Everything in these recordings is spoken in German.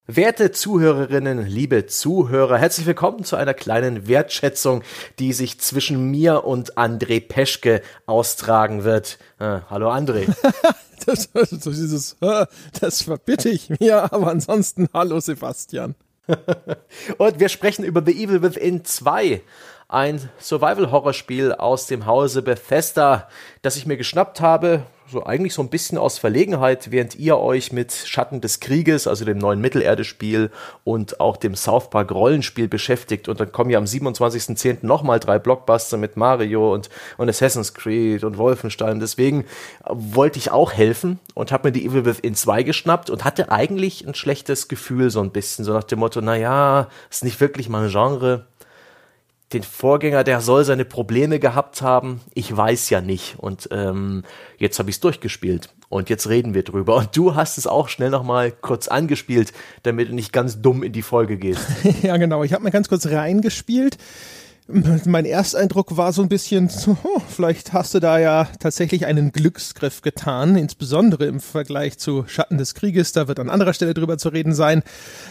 Werte Zuhörerinnen, liebe Zuhörer, herzlich willkommen zu einer kleinen Wertschätzung, die sich zwischen mir und André Peschke austragen wird. Hallo André. Das verbitte ich mir, aber ansonsten hallo Sebastian. Und wir sprechen über The Evil Within 2, ein Survival-Horror-Spiel aus dem Hause Bethesda, das ich mir geschnappt habe, eigentlich so ein bisschen aus Verlegenheit, während ihr euch mit Schatten des Krieges, also dem neuen Mittelerde-Spiel und auch dem South Park Rollenspiel beschäftigt. Und dann kommen ja am 27.10. nochmal 3 Blockbuster mit Mario und Assassin's Creed und Wolfenstein. Deswegen wollte ich auch helfen und habe mir die Evil Within 2 geschnappt und hatte eigentlich ein schlechtes Gefühl so ein bisschen, so nach dem Motto, naja, ist nicht wirklich mein Genre. Den Vorgänger, der soll seine Probleme gehabt haben. Ich weiß ja nicht. Und jetzt habe ich es durchgespielt. Und jetzt reden wir drüber. Und du hast es auch schnell nochmal kurz angespielt, damit du nicht ganz dumm in die Folge gehst. Ja, genau. Ich habe mal ganz kurz reingespielt. Mein Ersteindruck war so ein bisschen, vielleicht hast du da ja tatsächlich einen Glücksgriff getan, insbesondere im Vergleich zu Schatten des Krieges. Da wird an anderer Stelle drüber zu reden sein.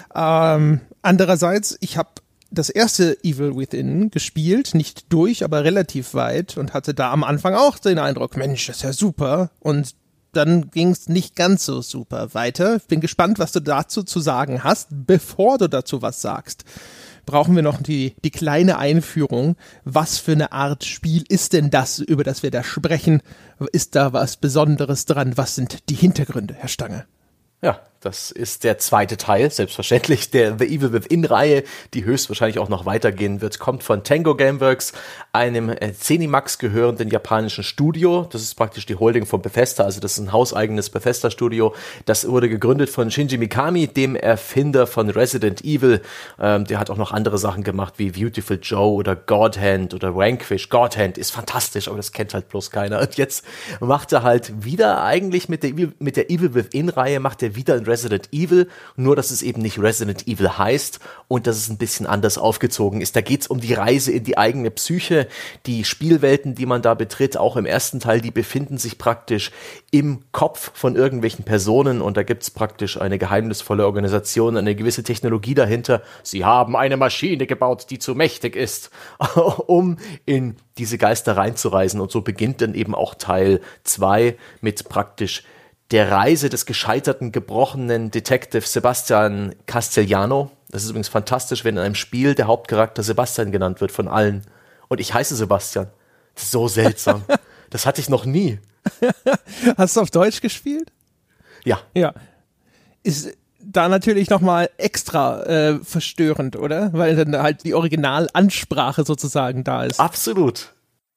Andererseits, ich habe das erste Evil Within gespielt, nicht durch, aber relativ weit und hatte da am Anfang auch den Eindruck, Mensch, das ist ja super. Und dann ging es nicht ganz so super weiter. Ich bin gespannt, was du dazu zu sagen hast. Bevor du dazu was sagst, brauchen wir noch die kleine Einführung. Was für eine Art Spiel ist denn das, über das wir da sprechen? Ist da was Besonderes dran? Was sind die Hintergründe, Herr Stange? Ja, das ist der zweite Teil, selbstverständlich, der The Evil Within-Reihe, die höchstwahrscheinlich auch noch weitergehen wird, kommt von Tango Gameworks, einem Zenimax gehörenden japanischen Studio. Das ist praktisch die Holding von Bethesda, also das ist ein hauseigenes Bethesda-Studio. Das wurde gegründet von Shinji Mikami, dem Erfinder von Resident Evil. Der hat auch noch andere Sachen gemacht, wie Beautiful Joe oder God Hand oder Vanquish. God Hand ist fantastisch, aber das kennt halt bloß keiner. Und jetzt macht er halt wieder eigentlich mit der Evil Within-Reihe, macht er wieder ein Resident Evil, nur dass es eben nicht Resident Evil heißt und dass es ein bisschen anders aufgezogen ist. Da geht's um die Reise in die eigene Psyche. Die Spielwelten, die man da betritt, auch im ersten Teil, die befinden sich praktisch im Kopf von irgendwelchen Personen und da gibt's praktisch eine geheimnisvolle Organisation, eine gewisse Technologie dahinter. Sie haben eine Maschine gebaut, die zu mächtig ist, um in diese Geister reinzureisen und so beginnt dann eben auch Teil 2 mit praktisch der Reise des gescheiterten, gebrochenen Detective Sebastian Castellano. Das ist übrigens fantastisch, wenn in einem Spiel der Hauptcharakter Sebastian genannt wird von allen. Und ich heiße Sebastian. Das ist so seltsam. Das hatte ich noch nie. Hast du auf Deutsch gespielt? Ja. Ja. Ist da natürlich nochmal extra verstörend, oder? Weil dann halt die Originalansprache sozusagen da ist. Absolut.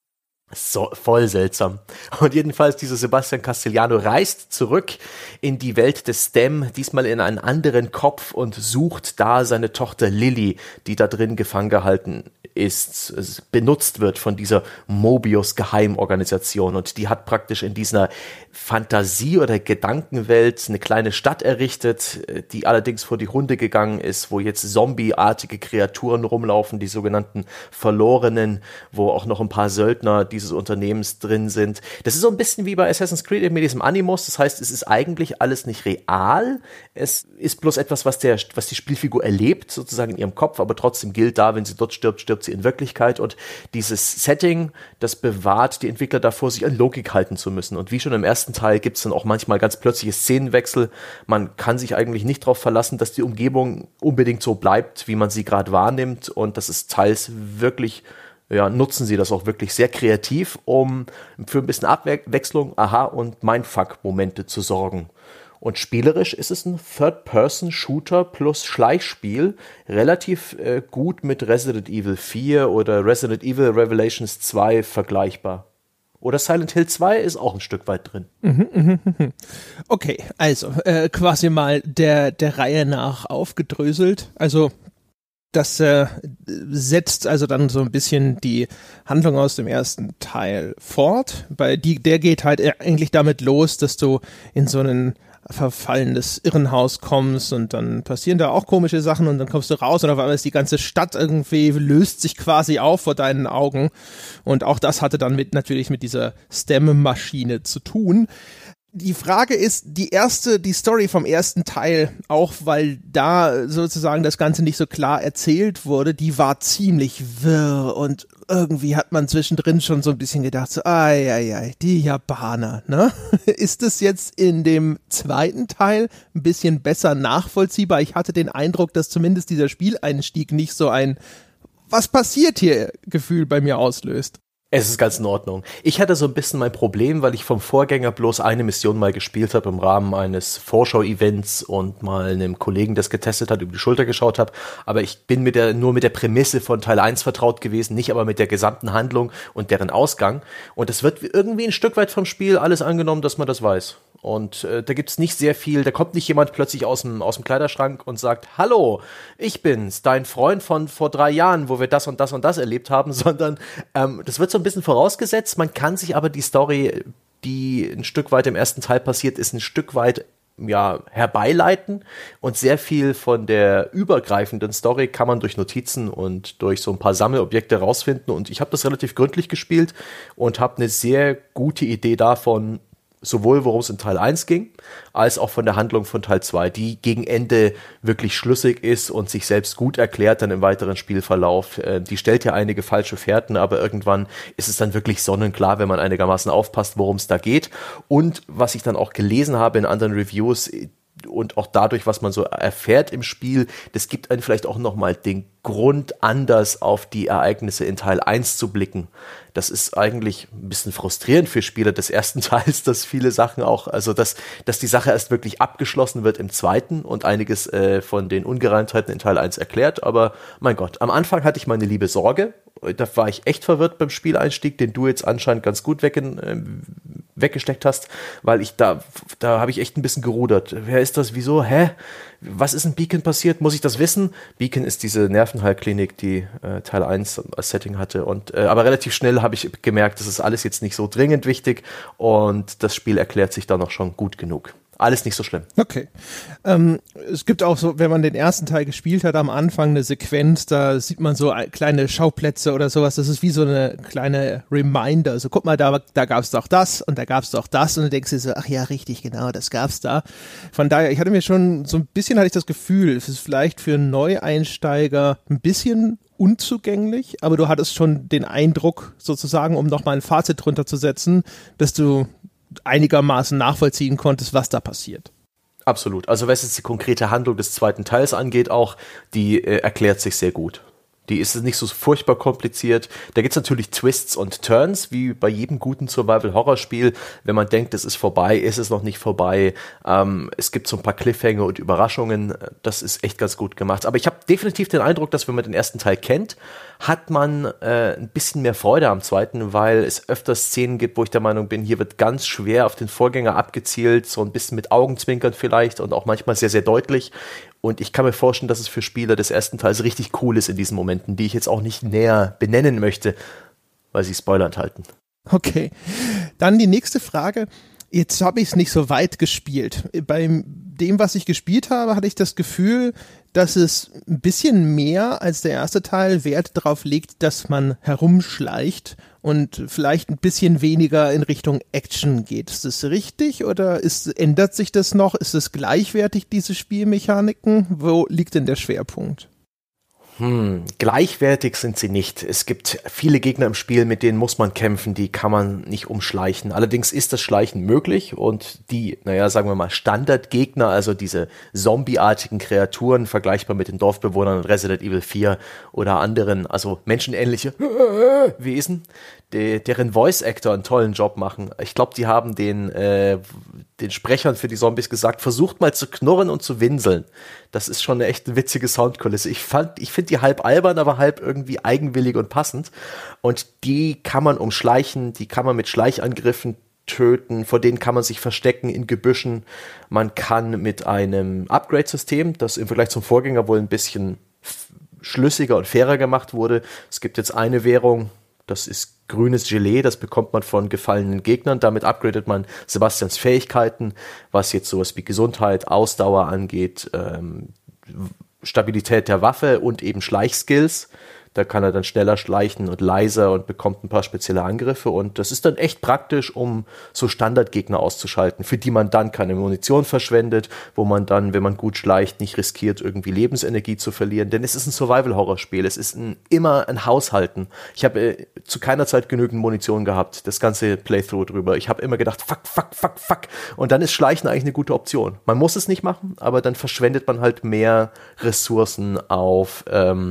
So, voll seltsam. Und jedenfalls dieser Sebastian Castellano reist zurück in die Welt des STEM, diesmal in einen anderen Kopf und sucht da seine Tochter Lily, die da drin gefangen gehalten ist, benutzt wird von dieser Mobius-Geheimorganisation. Und die hat praktisch in dieser Fantasie- oder Gedankenwelt eine kleine Stadt errichtet, die allerdings vor die Hunde gegangen ist, wo jetzt zombieartige Kreaturen rumlaufen, die sogenannten Verlorenen, wo auch noch ein paar Söldner dieses Unternehmens drin sind. Das ist so ein bisschen wie bei Assassin's Creed mit diesem Animus. Das heißt, es ist eigentlich alles nicht real. Es ist bloß etwas, was die Spielfigur erlebt, sozusagen in ihrem Kopf, aber trotzdem gilt da, wenn sie dort stirbt, stirbt sie in Wirklichkeit. Und dieses Setting, das bewahrt die Entwickler davor, sich an Logik halten zu müssen. Und wie schon im ersten Teil gibt es dann auch manchmal ganz plötzliche Szenenwechsel. Man kann sich eigentlich nicht darauf verlassen, dass die Umgebung unbedingt so bleibt, wie man sie gerade wahrnimmt. Und das ist teils wirklich, nutzen sie das auch wirklich sehr kreativ, um für ein bisschen Abwechslung, Aha- und Mindfuck-Momente zu sorgen. Und spielerisch ist es ein Third-Person-Shooter plus Schleichspiel, relativ gut mit Resident Evil 4 oder Resident Evil Revelations 2 vergleichbar. Oder Silent Hill 2 ist auch ein Stück weit drin. Okay, also quasi mal der Reihe nach aufgedröselt. Also das setzt also dann so ein bisschen die Handlung aus dem ersten Teil fort. Der geht halt eigentlich damit los, dass du in so einen verfallendes Irrenhaus kommst und dann passieren da auch komische Sachen und dann kommst du raus und auf einmal ist die ganze Stadt irgendwie, löst sich quasi auf vor deinen Augen und auch das hatte dann natürlich mit dieser STEM-Maschine zu tun. Die Frage ist, die Story vom ersten Teil, auch weil da sozusagen das Ganze nicht so klar erzählt wurde, die war ziemlich wirr und irgendwie hat man zwischendrin schon so ein bisschen gedacht, so, die Japaner, ne? Ist es jetzt in dem zweiten Teil ein bisschen besser nachvollziehbar? Ich hatte den Eindruck, dass zumindest dieser Spieleinstieg nicht so ein was passiert hier Gefühl bei mir auslöst. Es ist ganz in Ordnung. Ich hatte so ein bisschen mein Problem, weil ich vom Vorgänger bloß eine Mission mal gespielt habe im Rahmen eines Vorschau-Events und mal einem Kollegen, das getestet hat, über die Schulter geschaut habe. Aber ich bin nur mit der Prämisse von Teil 1 vertraut gewesen, nicht aber mit der gesamten Handlung und deren Ausgang. Und es wird irgendwie ein Stück weit vom Spiel alles angenommen, dass man das weiß. Und da gibt's nicht sehr viel, da kommt nicht jemand plötzlich aus dem Kleiderschrank und sagt, hallo, ich bin's, dein Freund von vor 3 Jahren, wo wir das und das und das erlebt haben, sondern das wird so ein bisschen vorausgesetzt, man kann sich aber die Story, die ein Stück weit im ersten Teil passiert ist, ein Stück weit herbeileiten und sehr viel von der übergreifenden Story kann man durch Notizen und durch so ein paar Sammelobjekte rausfinden und ich habe das relativ gründlich gespielt und habe eine sehr gute Idee davon, sowohl worum es in Teil 1 ging, als auch von der Handlung von Teil 2, die gegen Ende wirklich schlüssig ist und sich selbst gut erklärt dann im weiteren Spielverlauf. Die stellt ja einige falsche Fährten, aber irgendwann ist es dann wirklich sonnenklar, wenn man einigermaßen aufpasst, worum es da geht. Und was ich dann auch gelesen habe in anderen Reviews und auch dadurch, was man so erfährt im Spiel, das gibt einen vielleicht auch nochmal den Grund, anders auf die Ereignisse in Teil 1 zu blicken. Das ist eigentlich ein bisschen frustrierend für Spieler des ersten Teils, dass viele Sachen auch, also dass die Sache erst wirklich abgeschlossen wird im zweiten und einiges von den Ungereimtheiten in Teil 1 erklärt, aber mein Gott, am Anfang hatte ich meine liebe Sorge, da war ich echt verwirrt beim Spieleinstieg, den du jetzt anscheinend ganz gut weggesteckt hast, weil da habe ich echt ein bisschen gerudert. Wer ist das? Wieso? Was ist in Beacon passiert? Muss ich das wissen? Beacon ist diese Nervenheilklinik, die Teil 1 als Setting hatte. Aber relativ schnell habe ich gemerkt, das ist alles jetzt nicht so dringend wichtig und das Spiel erklärt sich da noch schon gut genug. Alles nicht so schlimm. Okay. Es gibt auch so, wenn man den ersten Teil gespielt hat, am Anfang eine Sequenz, da sieht man so kleine Schauplätze oder sowas. Das ist wie so eine kleine Reminder. So, guck mal, da gab's doch das und da gab's doch das. Und du denkst dir so, ach ja, richtig, genau, das gab's da. Von daher, ich hatte mir schon so ein bisschen, hatte ich das Gefühl, es ist vielleicht für einen Neueinsteiger ein bisschen unzugänglich, aber du hattest schon den Eindruck, sozusagen, um nochmal ein Fazit drunter zu setzen, dass du einigermaßen nachvollziehen konntest, was da passiert. Absolut. Also was jetzt die konkrete Handlung des zweiten Teils angeht, auch die erklärt sich sehr gut. Die ist nicht so furchtbar kompliziert. Da gibt's natürlich Twists und Turns, wie bei jedem guten Survival-Horror-Spiel. Wenn man denkt, es ist vorbei, ist es noch nicht vorbei. Es gibt so ein paar Cliffhanger und Überraschungen. Das ist echt ganz gut gemacht. Aber ich habe definitiv den Eindruck, dass wenn man den ersten Teil kennt, hat man ein bisschen mehr Freude am zweiten, weil es öfter Szenen gibt, wo ich der Meinung bin, hier wird ganz schwer auf den Vorgänger abgezielt, so ein bisschen mit Augenzwinkern vielleicht und auch manchmal sehr, sehr deutlich. Und ich kann mir vorstellen, dass es für Spieler des ersten Teils richtig cool ist in diesen Momenten, die ich jetzt auch nicht näher benennen möchte, weil sie Spoiler enthalten. Okay, dann die nächste Frage. Jetzt habe ich es nicht so weit gespielt. Bei dem, was ich gespielt habe, hatte ich das Gefühl, dass es ein bisschen mehr als der erste Teil Wert darauf legt, dass man herumschleicht und vielleicht ein bisschen weniger in Richtung Action geht. Ist das richtig oder ändert sich das noch? Ist es gleichwertig, diese Spielmechaniken? Wo liegt denn der Schwerpunkt? Gleichwertig sind sie nicht. Es gibt viele Gegner im Spiel, mit denen muss man kämpfen, die kann man nicht umschleichen. Allerdings ist das Schleichen möglich und die, sagen wir mal, Standardgegner, also diese zombieartigen Kreaturen, vergleichbar mit den Dorfbewohnern in Resident Evil 4 oder anderen, also menschenähnliche Wesen, deren Voice-Actor einen tollen Job machen. Ich glaube, die haben den Sprechern für die Zombies gesagt, versucht mal zu knurren und zu winseln. Das ist schon eine echt witzige Soundkulisse. Ich finde die halb albern, aber halb irgendwie eigenwillig und passend. Und die kann man umschleichen, die kann man mit Schleichangriffen töten, vor denen kann man sich verstecken in Gebüschen. Man kann mit einem Upgrade-System, das im Vergleich zum Vorgänger wohl ein bisschen schlüssiger und fairer gemacht wurde. Es gibt jetzt eine Währung, das ist grünes Gelee, das bekommt man von gefallenen Gegnern. Damit upgradet man Sebastians Fähigkeiten, was jetzt sowas wie Gesundheit, Ausdauer angeht, Stabilität der Waffe und eben Schleichskills. Da kann er dann schneller schleichen und leiser und bekommt ein paar spezielle Angriffe. Und das ist dann echt praktisch, um so Standardgegner auszuschalten, für die man dann keine Munition verschwendet, wo man dann, wenn man gut schleicht, nicht riskiert, irgendwie Lebensenergie zu verlieren. Denn es ist ein Survival-Horror-Spiel. Es ist immer ein Haushalten. Ich habe zu keiner Zeit genügend Munition gehabt, das ganze Playthrough drüber. Ich habe immer gedacht, fuck. Und dann ist Schleichen eigentlich eine gute Option. Man muss es nicht machen, aber dann verschwendet man halt mehr Ressourcen auf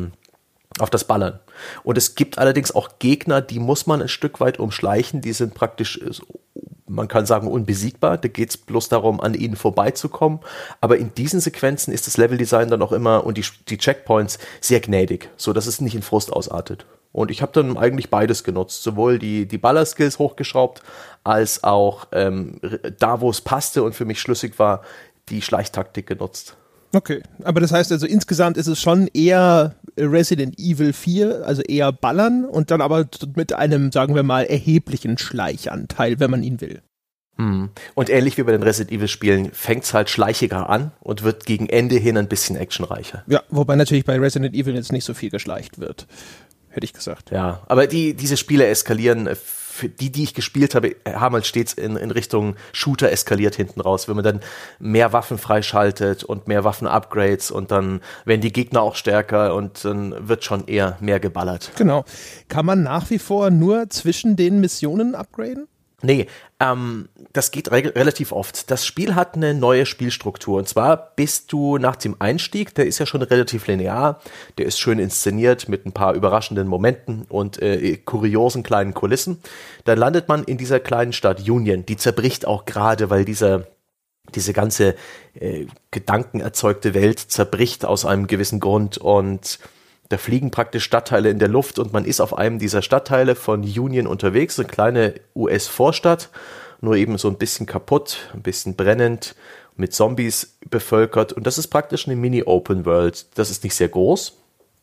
das Ballern. Und es gibt allerdings auch Gegner, die muss man ein Stück weit umschleichen. Die sind praktisch, man kann sagen, unbesiegbar. Da geht es bloß darum, an ihnen vorbeizukommen. Aber in diesen Sequenzen ist das Leveldesign dann auch immer und die Checkpoints sehr gnädig, so dass es nicht in Frust ausartet. Und ich habe dann eigentlich beides genutzt, sowohl die Ballerskills hochgeschraubt, als auch da, wo es passte und für mich schlüssig war, die Schleichtaktik genutzt. Okay, aber das heißt also insgesamt ist es schon eher Resident Evil 4, also eher Ballern und dann aber mit einem, sagen wir mal, erheblichen Schleichanteil, wenn man ihn will. Und ähnlich wie bei den Resident Evil Spielen fängt es halt schleichiger an und wird gegen Ende hin ein bisschen actionreicher. Ja, wobei natürlich bei Resident Evil jetzt nicht so viel geschleicht wird, hätte ich gesagt. Ja, aber diese Spiele eskalieren, für die ich gespielt habe, haben halt stets in Richtung Shooter eskaliert hinten raus, wenn man dann mehr Waffen freischaltet und mehr Waffen-Upgrades und dann werden die Gegner auch stärker und dann wird schon eher mehr geballert. Genau. Kann man nach wie vor nur zwischen den Missionen upgraden? Nee, das geht relativ oft. Das Spiel hat eine neue Spielstruktur. Und zwar bist du nach dem Einstieg, der ist ja schon relativ linear, der ist schön inszeniert mit ein paar überraschenden Momenten und kuriosen kleinen Kulissen. Dann landet man in dieser kleinen Stadt Union. Die zerbricht auch gerade, weil diese ganze gedankenerzeugte Welt zerbricht aus einem gewissen Grund und da fliegen praktisch Stadtteile in der Luft und man ist auf einem dieser Stadtteile von Union unterwegs, eine kleine US-Vorstadt, nur eben so ein bisschen kaputt, ein bisschen brennend, mit Zombies bevölkert und das ist praktisch eine Mini-Open-World. Das ist nicht sehr groß,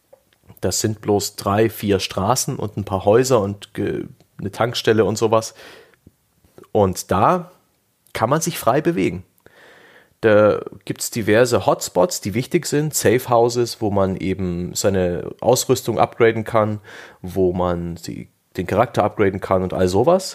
das sind bloß 3-4 Straßen und ein paar Häuser und eine Tankstelle und sowas und da kann man sich frei bewegen. Da gibt es diverse Hotspots, die wichtig sind, Safe Houses, wo man eben seine Ausrüstung upgraden kann, wo man den Charakter upgraden kann und all sowas.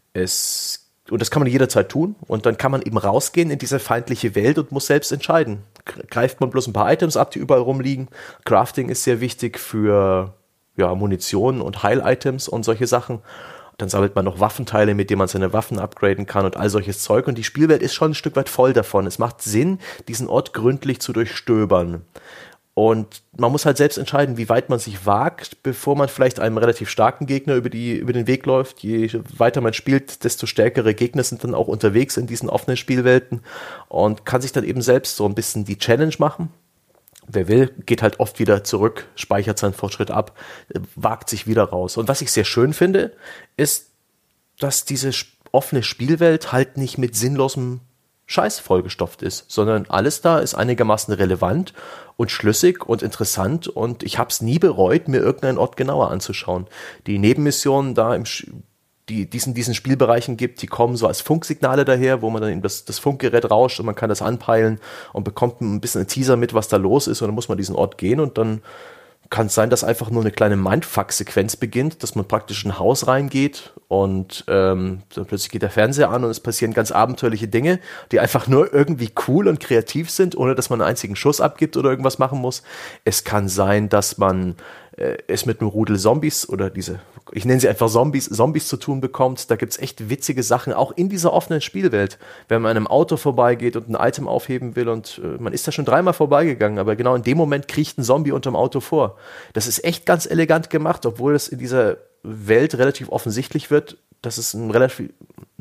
Und das kann man jederzeit tun und dann kann man eben rausgehen in diese feindliche Welt und muss selbst entscheiden. Greift man bloß ein paar Items ab, die überall rumliegen. Crafting ist sehr wichtig für Munition und Heil-Items und solche Sachen. Dann sammelt man noch Waffenteile, mit denen man seine Waffen upgraden kann und all solches Zeug. Und die Spielwelt ist schon ein Stück weit voll davon. Es macht Sinn, diesen Ort gründlich zu durchstöbern. Und man muss halt selbst entscheiden, wie weit man sich wagt, bevor man vielleicht einem relativ starken Gegner über den Weg läuft. Je weiter man spielt, desto stärkere Gegner sind dann auch unterwegs in diesen offenen Spielwelten und kann sich dann eben selbst so ein bisschen die Challenge machen. Wer will, geht halt oft wieder zurück, speichert seinen Fortschritt ab, wagt sich wieder raus. Und was ich sehr schön finde, ist, dass diese offene Spielwelt halt nicht mit sinnlosem Scheiß vollgestopft ist, sondern alles da ist einigermaßen relevant und schlüssig und interessant und ich habe es nie bereut, mir irgendeinen Ort genauer anzuschauen. Die Nebenmissionen da die diesen Spielbereichen gibt, die kommen so als Funksignale daher, wo man dann eben das Funkgerät rauscht und man kann das anpeilen und bekommt ein bisschen einen Teaser mit, was da los ist und dann muss man diesen Ort gehen und dann kann es sein, dass einfach nur eine kleine Mindfuck-Sequenz beginnt, dass man praktisch in ein Haus reingeht und dann plötzlich geht der Fernseher an und es passieren ganz abenteuerliche Dinge, die einfach nur irgendwie cool und kreativ sind, ohne dass man einen einzigen Schuss abgibt oder irgendwas machen muss. Es kann sein, dass man es mit einem Rudel Zombies oder ich nenne sie einfach Zombies zu tun bekommt. Da gibt's echt witzige Sachen, auch in dieser offenen Spielwelt. Wenn man an einem Auto vorbeigeht und ein Item aufheben will und man ist da schon 3-mal vorbeigegangen, aber genau in dem Moment kriecht ein Zombie unterm Auto vor. Das ist echt ganz elegant gemacht, obwohl es in dieser Welt relativ offensichtlich wird, dass es ein relativ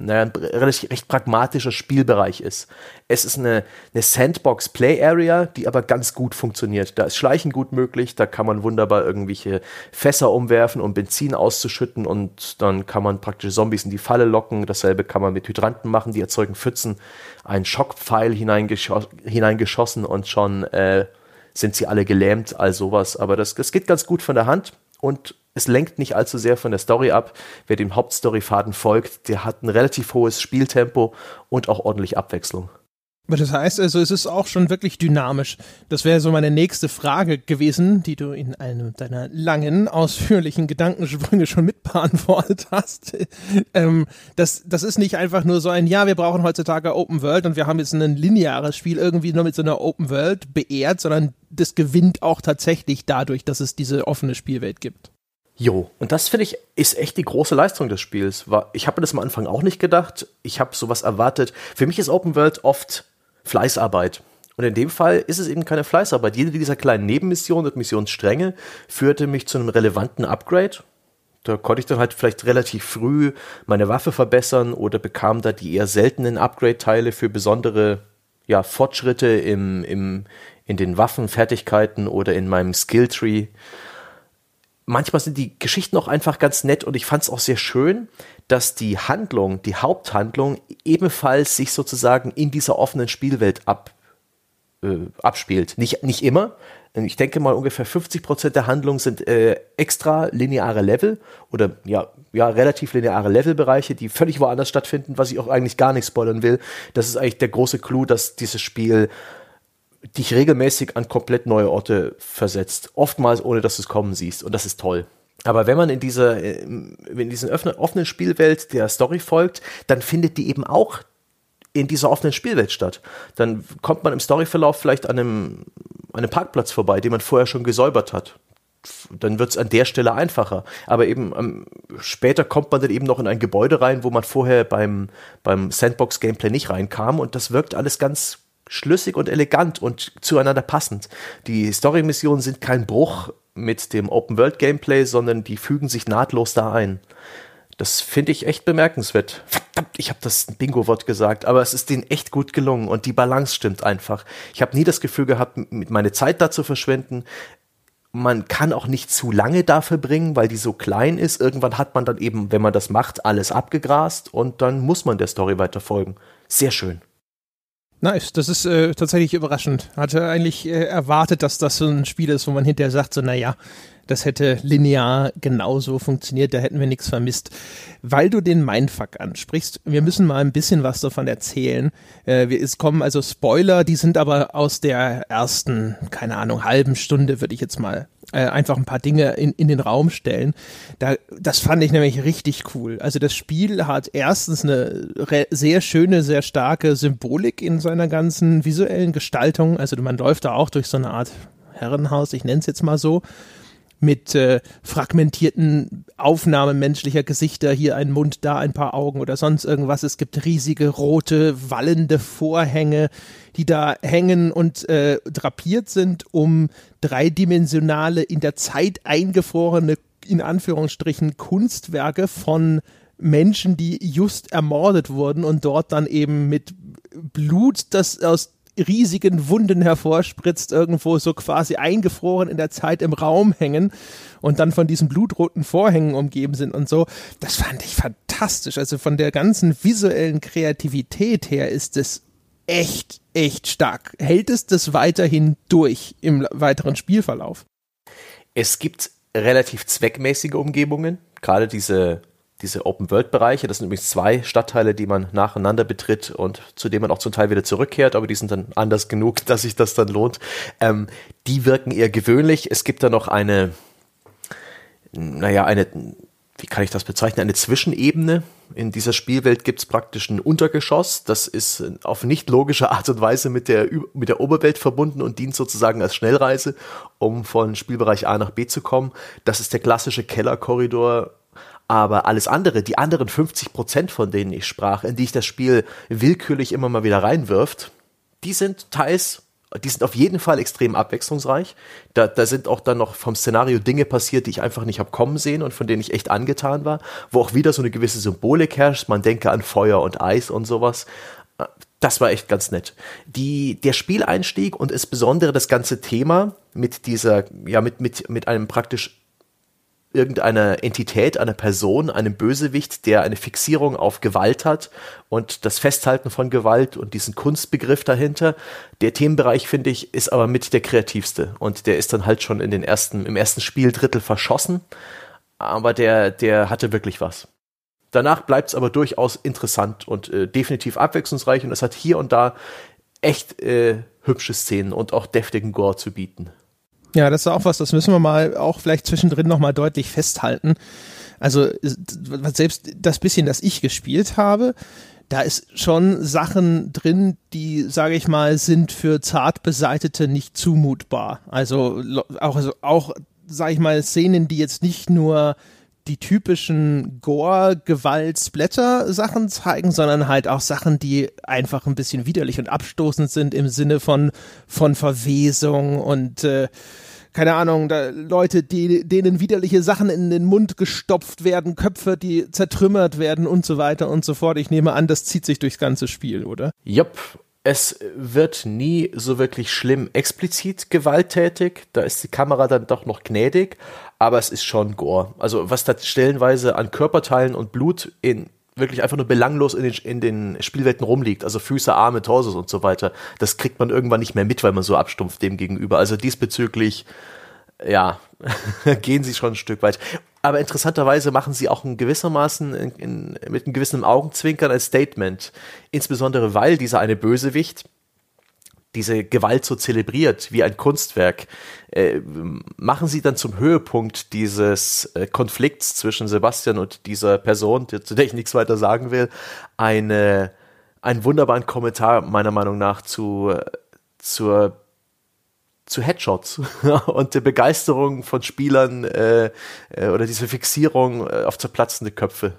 recht pragmatischer Spielbereich ist. Es ist eine Sandbox-Play-Area, die aber ganz gut funktioniert. Da ist Schleichen gut möglich, da kann man wunderbar irgendwelche Fässer umwerfen, um Benzin auszuschütten und dann kann man praktisch Zombies in die Falle locken. Dasselbe kann man mit Hydranten machen, die erzeugen Pfützen, einen Schockpfeil hineingeschossen und schon sind sie alle gelähmt, all sowas. Aber das geht ganz gut von der Hand und es lenkt nicht allzu sehr von der Story ab. Wer dem Hauptstoryfaden folgt, der hat ein relativ hohes Spieltempo und auch ordentlich Abwechslung. Aber das heißt also, es ist auch schon wirklich dynamisch. Das wäre so meine nächste Frage gewesen, die du in einem deiner langen, ausführlichen Gedankensprünge schon mitbeantwortet hast. Das ist nicht einfach nur so ein, ja, wir brauchen heutzutage Open World und wir haben jetzt ein lineares Spiel irgendwie nur mit so einer Open World beehrt, sondern das gewinnt auch tatsächlich dadurch, dass es diese offene Spielwelt gibt. Jo, und das finde ich ist echt die große Leistung des Spiels. Ich habe mir das am Anfang auch nicht gedacht. Ich habe sowas erwartet. Für mich ist Open World oft Fleißarbeit. Und in dem Fall ist es eben keine Fleißarbeit. Jede dieser kleinen Nebenmissionen und Missionsstränge führte mich zu einem relevanten Upgrade. Da konnte ich dann halt vielleicht relativ früh meine Waffe verbessern oder bekam da die eher seltenen Upgrade-Teile für besondere Fortschritte in den Waffenfertigkeiten oder in meinem Skilltree. Manchmal sind die Geschichten auch einfach ganz nett und ich fand es auch sehr schön, dass die Haupthandlung ebenfalls sich sozusagen in dieser offenen Spielwelt abspielt. Nicht immer. Ich denke mal, ungefähr 50% der Handlung sind extra lineare Level oder relativ lineare Levelbereiche, die völlig woanders stattfinden, was ich auch eigentlich gar nicht spoilern will. Das ist eigentlich der große Clou, dass dieses Spiel dich regelmäßig an komplett neue Orte versetzt. Oftmals, ohne dass du es kommen siehst. Und das ist toll. Aber wenn man in dieser offenen Spielwelt der Story folgt, dann findet die eben auch in dieser offenen Spielwelt statt. Dann kommt man im Storyverlauf vielleicht an einem Parkplatz vorbei, den man vorher schon gesäubert hat. Dann wird es an der Stelle einfacher. Aber eben später kommt man dann eben noch in ein Gebäude rein, wo man vorher beim Sandbox-Gameplay nicht reinkam. Und das wirkt alles ganz schlüssig und elegant und zueinander passend. Die Story-Missionen sind kein Bruch mit dem Open-World-Gameplay, sondern die fügen sich nahtlos da ein. Das finde ich echt bemerkenswert. Verdammt, ich habe das Bingo-Wort gesagt, aber es ist denen echt gut gelungen und die Balance stimmt einfach. Ich habe nie das Gefühl gehabt, meine Zeit da zu verschwenden. Man kann auch nicht zu lange dafür bringen, weil die so klein ist. Irgendwann hat man dann eben, wenn man das macht, alles abgegrast und dann muss man der Story weiter folgen. Sehr schön. Nice, das ist tatsächlich überraschend. Hatte eigentlich erwartet, dass das so ein Spiel ist, wo man hinterher sagt, so naja, das hätte linear genauso funktioniert, da hätten wir nichts vermisst. Weil du den Mindfuck ansprichst, wir müssen mal ein bisschen was davon erzählen. Es kommen also Spoiler, die sind aber aus der ersten, keine Ahnung, halben Stunde, würde ich jetzt mal einfach ein paar Dinge in den Raum stellen. Das fand ich nämlich richtig cool. Also das Spiel hat erstens eine sehr schöne, sehr starke Symbolik in seiner ganzen visuellen Gestaltung. Also man läuft da auch durch so eine Art Herrenhaus, ich nenne es jetzt mal so, mit fragmentierten Aufnahmen menschlicher Gesichter, hier ein Mund, da ein paar Augen oder sonst irgendwas. Es gibt riesige rote, wallende Vorhänge, die da hängen und drapiert sind, um dreidimensionale, in der Zeit eingefrorene, in Anführungsstrichen, Kunstwerke von Menschen, die just ermordet wurden und dort dann eben mit Blut, das aus riesigen Wunden hervorspritzt, irgendwo so quasi eingefroren in der Zeit im Raum hängen und dann von diesen blutroten Vorhängen umgeben sind und so. Das fand ich fantastisch. Also von der ganzen visuellen Kreativität her ist es echt, echt stark. Hält es das weiterhin durch im weiteren Spielverlauf? Es gibt relativ zweckmäßige Umgebungen, gerade diese Open-World-Bereiche, das sind übrigens 2 Stadtteile, die man nacheinander betritt und zu denen man auch zum Teil wieder zurückkehrt, aber die sind dann anders genug, dass sich das dann lohnt. Die wirken eher gewöhnlich. Es gibt da noch eine, wie kann ich das bezeichnen, eine Zwischenebene. In dieser Spielwelt gibt es praktisch ein Untergeschoss, das ist auf nicht logische Art und Weise mit der Oberwelt verbunden und dient sozusagen als Schnellreise, um von Spielbereich A nach B zu kommen. Das ist der klassische Kellerkorridor. Aber alles andere, die anderen 50%, von denen ich sprach, in die ich das Spiel willkürlich immer mal wieder reinwirft, die sind auf jeden Fall extrem abwechslungsreich. Da sind auch dann noch vom Szenario Dinge passiert, die ich einfach nicht habe kommen sehen und von denen ich echt angetan war, wo auch wieder so eine gewisse Symbolik herrscht. Man denke an Feuer und Eis und sowas. Das war echt ganz nett. Der Spieleinstieg und insbesondere das ganze Thema mit mit einem praktisch irgendeiner Entität, einer Person, einem Bösewicht, der eine Fixierung auf Gewalt hat und das Festhalten von Gewalt und diesen Kunstbegriff dahinter. Der Themenbereich, finde ich, ist aber mit der kreativste und der ist dann halt schon im ersten Spieldrittel verschossen, aber der hatte wirklich was. Danach bleibt es aber durchaus interessant und definitiv abwechslungsreich und es hat hier und da echt hübsche Szenen und auch deftigen Gore zu bieten. Ja, das ist auch was, das müssen wir mal auch vielleicht zwischendrin nochmal deutlich festhalten. Also selbst das bisschen, das ich gespielt habe, da ist schon Sachen drin, die, sage ich mal, sind für Zartbeseitete nicht zumutbar. Also auch sage ich mal, Szenen, die jetzt nicht nur die typischen Gore, Gewalt, Splatter-Sachen zeigen, sondern halt auch Sachen, die einfach ein bisschen widerlich und abstoßend sind im Sinne von Verwesung und keine Ahnung, da Leute, denen widerliche Sachen in den Mund gestopft werden, Köpfe, die zertrümmert werden und so weiter und so fort. Ich nehme an, das zieht sich durchs ganze Spiel, oder? Jupp. Es wird nie so wirklich schlimm explizit gewalttätig, da ist die Kamera dann doch noch gnädig, aber es ist schon Gore. Also was da stellenweise an Körperteilen und Blut wirklich einfach nur belanglos in den Spielwelten rumliegt, also Füße, Arme, Torsos und so weiter, das kriegt man irgendwann nicht mehr mit, weil man so abstumpft dem gegenüber. Also diesbezüglich, ja, gehen sie schon ein Stück weit. Aber interessanterweise machen sie auch in gewissermaßen mit einem gewissen Augenzwinkern ein Statement. Insbesondere weil dieser eine Bösewicht diese Gewalt so zelebriert wie ein Kunstwerk, machen sie dann zum Höhepunkt dieses Konflikts zwischen Sebastian und dieser Person, zu der ich nichts weiter sagen will, einen wunderbaren Kommentar meiner Meinung nach zu Headshots und der Begeisterung von Spielern oder diese Fixierung auf zerplatzende Köpfe.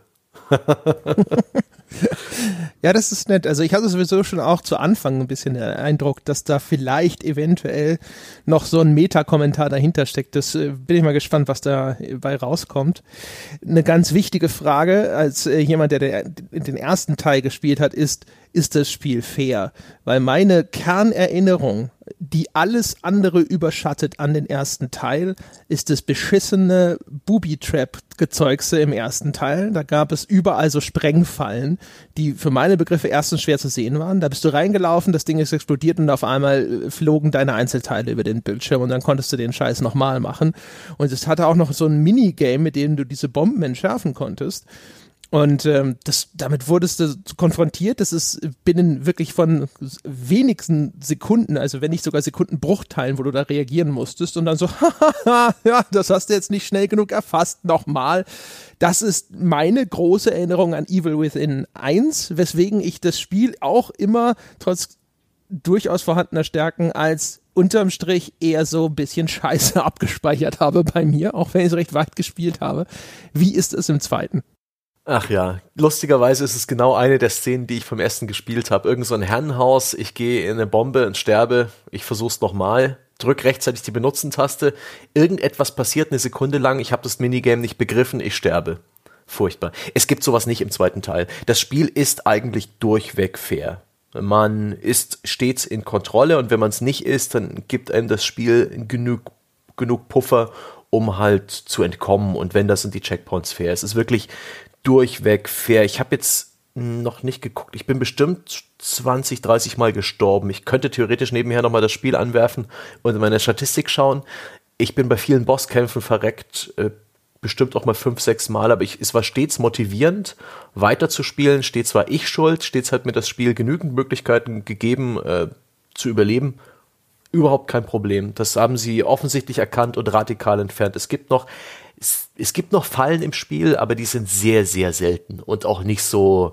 Ja, das ist nett. Also ich hatte sowieso schon auch zu Anfang ein bisschen den Eindruck, dass da vielleicht eventuell noch so ein Meta-Kommentar dahinter steckt. Das bin ich mal gespannt, was dabei rauskommt. Eine ganz wichtige Frage als jemand, der den ersten Teil gespielt hat, ist das Spiel fair? Weil meine Kernerinnerung, die alles andere überschattet an den ersten Teil, ist das beschissene Booby-Trap-Gezeugse im ersten Teil. Da gab es überall so Sprengfallen, die für meine Begriffe erstens schwer zu sehen waren. Da bist du reingelaufen, das Ding ist explodiert und auf einmal flogen deine Einzelteile über den Bildschirm und dann konntest du den Scheiß nochmal machen. Und es hatte auch noch so ein Minigame, mit dem du diese Bomben entschärfen konntest. Und damit wurdest du konfrontiert. Das ist binnen wirklich von wenigsten Sekunden, also wenn nicht sogar Sekundenbruchteilen, wo du da reagieren musstest und dann so, haha, ja, das hast du jetzt nicht schnell genug erfasst, nochmal. Das ist meine große Erinnerung an Evil Within 1, weswegen ich das Spiel auch immer trotz durchaus vorhandener Stärken als unterm Strich eher so ein bisschen scheiße abgespeichert habe bei mir, auch wenn ich es recht weit gespielt habe. Wie ist es im zweiten? Ach ja, lustigerweise ist es genau eine der Szenen, die ich vom ersten gespielt habe. Irgend so ein Herrenhaus, ich gehe in eine Bombe und sterbe, ich versuch's nochmal, drück rechtzeitig die Benutzen-Taste, irgendetwas passiert eine Sekunde lang, ich habe das Minigame nicht begriffen, ich sterbe. Furchtbar. Es gibt sowas nicht im zweiten Teil. Das Spiel ist eigentlich durchweg fair. Man ist stets in Kontrolle und wenn man es nicht ist, dann gibt einem das Spiel genug Puffer, um halt zu entkommen und wenn das sind die Checkpoints fair. Es ist wirklich durchweg fair. Ich habe jetzt noch nicht geguckt. Ich bin bestimmt 20, 30 Mal gestorben. Ich könnte theoretisch nebenher nochmal das Spiel anwerfen und in meine Statistik schauen. Ich bin bei vielen Bosskämpfen verreckt, bestimmt auch mal 5, 6 Mal, aber es war stets motivierend, weiterzuspielen. Stets war ich schuld. Stets hat mir das Spiel genügend Möglichkeiten gegeben, zu überleben. Überhaupt kein Problem. Das haben sie offensichtlich erkannt und radikal entfernt. Es gibt noch Fallen im Spiel, aber die sind sehr, sehr selten und auch nicht so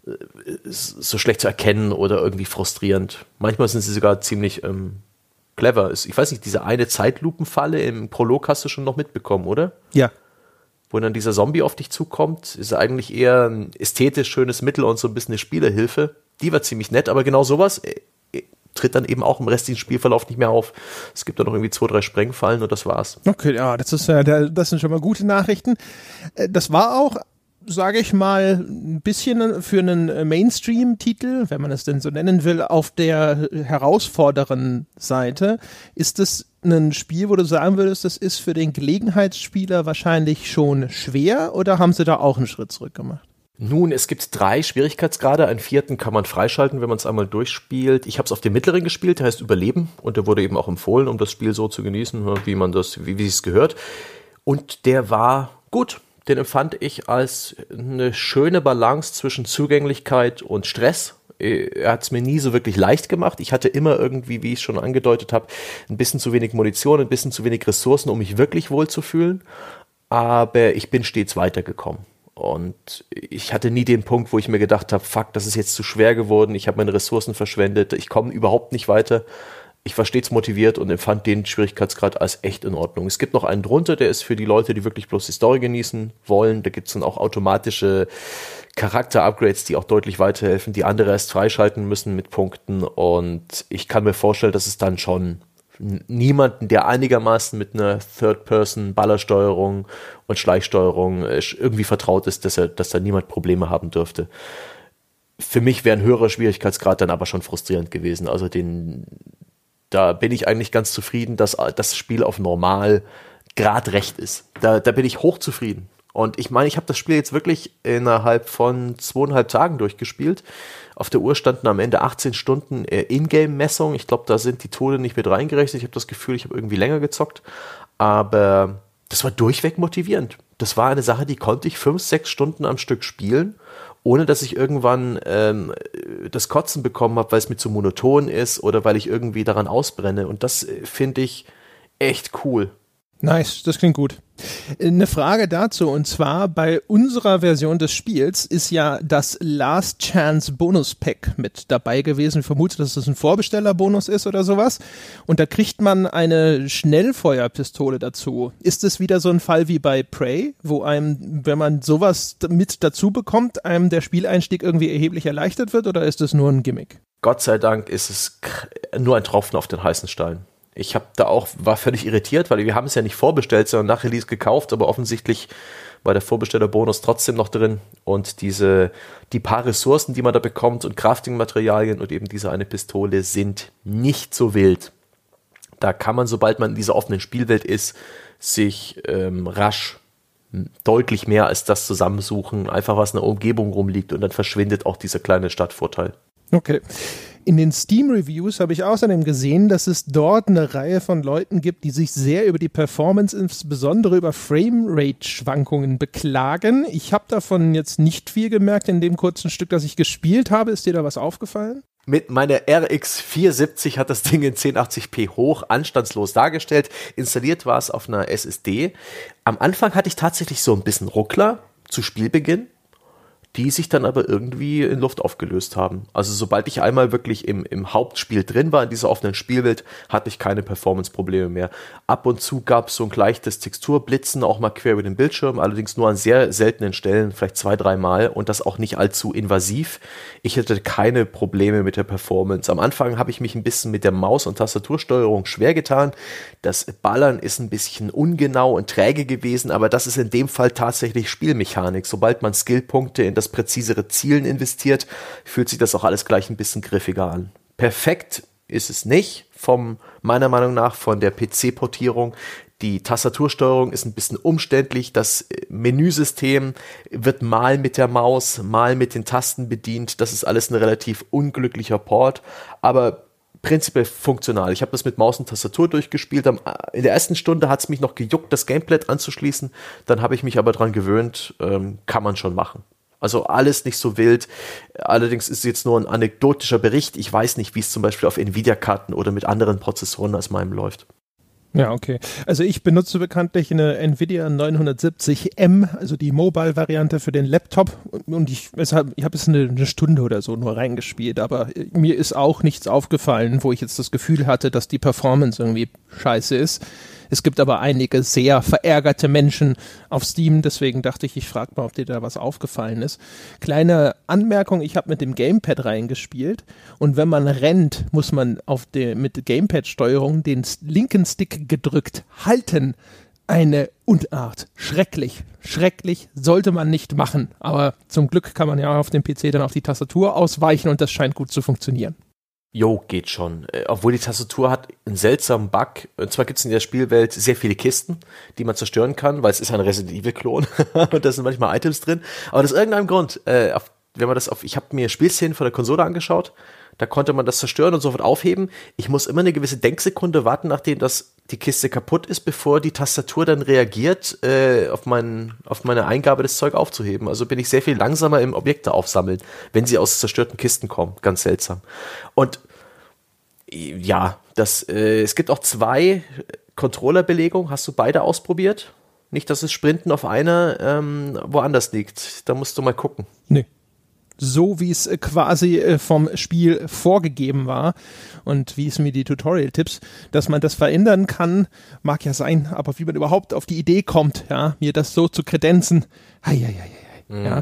schlecht zu erkennen oder irgendwie frustrierend. Manchmal sind sie sogar ziemlich clever. Ich weiß nicht, diese eine Zeitlupenfalle im Prolog hast du schon noch mitbekommen, oder? Ja. Wo dann dieser Zombie auf dich zukommt, ist eigentlich eher ein ästhetisch schönes Mittel und so ein bisschen eine Spielerhilfe. Die war ziemlich nett, aber genau sowas tritt dann eben auch im restlichen Spielverlauf nicht mehr auf. Es gibt da noch irgendwie 2, 3 Sprengfallen und das war's. Okay, ja, das sind schon mal gute Nachrichten. Das war auch, sage ich mal, ein bisschen für einen Mainstream-Titel, wenn man es denn so nennen will, auf der herausfordernden Seite. Ist es ein Spiel, wo du sagen würdest, das ist für den Gelegenheitsspieler wahrscheinlich schon schwer oder haben sie da auch einen Schritt zurück gemacht? Nun, es gibt 3 Schwierigkeitsgrade, einen 4. kann man freischalten, wenn man es einmal durchspielt. Ich habe es auf dem mittleren gespielt, der heißt Überleben und der wurde eben auch empfohlen, um das Spiel so zu genießen, wie es gehört. Und der war gut, den empfand ich als eine schöne Balance zwischen Zugänglichkeit und Stress. Er hat es mir nie so wirklich leicht gemacht. Ich hatte immer irgendwie, wie ich schon angedeutet habe, ein bisschen zu wenig Munition, ein bisschen zu wenig Ressourcen, um mich wirklich wohl zu fühlen. Aber ich bin stets weitergekommen. Und ich hatte nie den Punkt, wo ich mir gedacht habe, fuck, das ist jetzt zu schwer geworden, ich habe meine Ressourcen verschwendet, ich komme überhaupt nicht weiter. Ich war stets motiviert und empfand den Schwierigkeitsgrad als echt in Ordnung. Es gibt noch einen drunter, der ist für die Leute, die wirklich bloß die Story genießen wollen. Da gibt es dann auch automatische Charakter-Upgrades, die auch deutlich weiterhelfen, die andere erst freischalten müssen mit Punkten. Und ich kann mir vorstellen, dass es dann schon niemanden, der einigermaßen mit einer Third-Person-Ballersteuerung und Schleichsteuerung irgendwie vertraut ist, dass da niemand Probleme haben dürfte. Für mich wäre ein höherer Schwierigkeitsgrad dann aber schon frustrierend gewesen. Also da bin ich eigentlich ganz zufrieden, dass das Spiel auf normal grad recht ist. Da bin ich hochzufrieden. Und ich meine, ich habe das Spiel jetzt wirklich innerhalb von 2,5 Tagen durchgespielt. Auf der Uhr standen am Ende 18 Stunden Ingame-Messung. Ich glaube, da sind die Tode nicht mit reingerechnet. Ich habe das Gefühl, ich habe irgendwie länger gezockt. Aber das war durchweg motivierend. Das war eine Sache, die konnte ich 5-6 Stunden am Stück spielen, ohne dass ich irgendwann das Kotzen bekommen habe, weil es mir zu monoton ist oder weil ich irgendwie daran ausbrenne. Und das finde ich echt cool. Nice, das klingt gut. Eine Frage dazu, und zwar bei unserer Version des Spiels ist ja das Last Chance Bonus Pack mit dabei gewesen. Ich vermute, dass das ein Vorbestellerbonus ist oder sowas. Und da kriegt man eine Schnellfeuerpistole dazu. Ist es wieder so ein Fall wie bei Prey, wo einem, wenn man sowas mit dazu bekommt, einem der Spieleinstieg irgendwie erheblich erleichtert wird, oder ist es nur ein Gimmick? Gott sei Dank ist es nur ein Tropfen auf den heißen Stein. Ich war völlig irritiert, weil wir haben es ja nicht vorbestellt, sondern nach Release gekauft, aber offensichtlich war der Vorbestellerbonus trotzdem noch drin und die paar Ressourcen, die man da bekommt und Crafting-Materialien und eben diese eine Pistole sind nicht so wild. Da kann man, sobald man in dieser offenen Spielwelt ist, sich rasch deutlich mehr als das zusammensuchen, einfach was in der Umgebung rumliegt und dann verschwindet auch dieser kleine Stadtvorteil. Okay. In den Steam-Reviews habe ich außerdem gesehen, dass es dort eine Reihe von Leuten gibt, die sich sehr über die Performance, insbesondere über Framerate-Schwankungen beklagen. Ich habe davon jetzt nicht viel gemerkt in dem kurzen Stück, das ich gespielt habe. Ist dir da was aufgefallen? Mit meiner RX 470 hat das Ding in 1080p hoch, anstandslos dargestellt. Installiert war es auf einer SSD. Am Anfang hatte ich tatsächlich so ein bisschen Ruckler zu Spielbeginn, die sich dann aber irgendwie in Luft aufgelöst haben. Also sobald ich einmal wirklich im Hauptspiel drin war, in dieser offenen Spielwelt, hatte ich keine Performance-Probleme mehr. Ab und zu gab es so ein leichtes Texturblitzen, auch mal quer über den Bildschirm, allerdings nur an sehr seltenen Stellen, vielleicht 2-3 Mal und das auch nicht allzu invasiv. Ich hatte keine Probleme mit der Performance. Am Anfang habe ich mich ein bisschen mit der Maus- und Tastatursteuerung schwer getan. Das Ballern ist ein bisschen ungenau und träge gewesen, aber das ist in dem Fall tatsächlich Spielmechanik. Sobald man Skillpunkte in das präzisere Zielen investiert, fühlt sich das auch alles gleich ein bisschen griffiger an. Perfekt ist es nicht, meiner Meinung nach von der PC-Portierung. Die Tastatursteuerung ist ein bisschen umständlich. Das Menüsystem wird mal mit der Maus, mal mit den Tasten bedient. Das ist alles ein relativ unglücklicher Port, aber prinzipiell funktional. Ich habe das mit Maus und Tastatur durchgespielt. In der ersten Stunde hat es mich noch gejuckt, das Gameplay anzuschließen. Dann habe ich mich aber dran gewöhnt. Kann man schon machen. Also alles nicht so wild. Allerdings ist es jetzt nur ein anekdotischer Bericht. Ich weiß nicht, wie es zum Beispiel auf Nvidia-Karten oder mit anderen Prozessoren als meinem läuft. Ja, okay. Also ich benutze bekanntlich eine Nvidia 970M, also die Mobile-Variante für den Laptop, und ich habe es eine Stunde oder so nur reingespielt, aber mir ist auch nichts aufgefallen, wo ich jetzt das Gefühl hatte, dass die Performance irgendwie scheiße ist. Es gibt aber einige sehr verärgerte Menschen auf Steam, deswegen dachte ich, ich frage mal, ob dir da was aufgefallen ist. Kleine Anmerkung, ich habe mit dem Gamepad reingespielt und wenn man rennt, muss man mit Gamepad-Steuerung den linken Stick gedrückt halten. Eine Unart. Schrecklich. Schrecklich sollte man nicht machen, aber zum Glück kann man ja auf dem PC dann auf die Tastatur ausweichen und das scheint gut zu funktionieren. Jo, geht schon. Obwohl die Tastatur hat einen seltsamen Bug. Und zwar gibt es in der Spielwelt sehr viele Kisten, die man zerstören kann, weil es ist ein Resident Evil-Klon und da sind manchmal Items drin. Aber aus irgendeinem Grund, ich habe mir Spielszenen von der Konsole angeschaut, da konnte man das zerstören und sofort aufheben. Ich muss immer eine gewisse Denksekunde warten, nachdem das die Kiste kaputt ist, bevor die Tastatur dann reagiert, auf meine Eingabe, das Zeug aufzuheben. Also bin ich sehr viel langsamer im Objekte aufsammeln, wenn sie aus zerstörten Kisten kommen. Ganz seltsam. Und ja, es gibt auch 2 Controller-Belegungen. Hast du beide ausprobiert? Nicht, dass es Sprinten auf einer woanders liegt. Da musst du mal gucken. Nee. So wie es quasi vom Spiel vorgegeben war und wie es mir die Tutorial-Tipps, dass man das verändern kann, mag ja sein, aber wie man überhaupt auf die Idee kommt, ja, mir das so zu kredenzen, ja.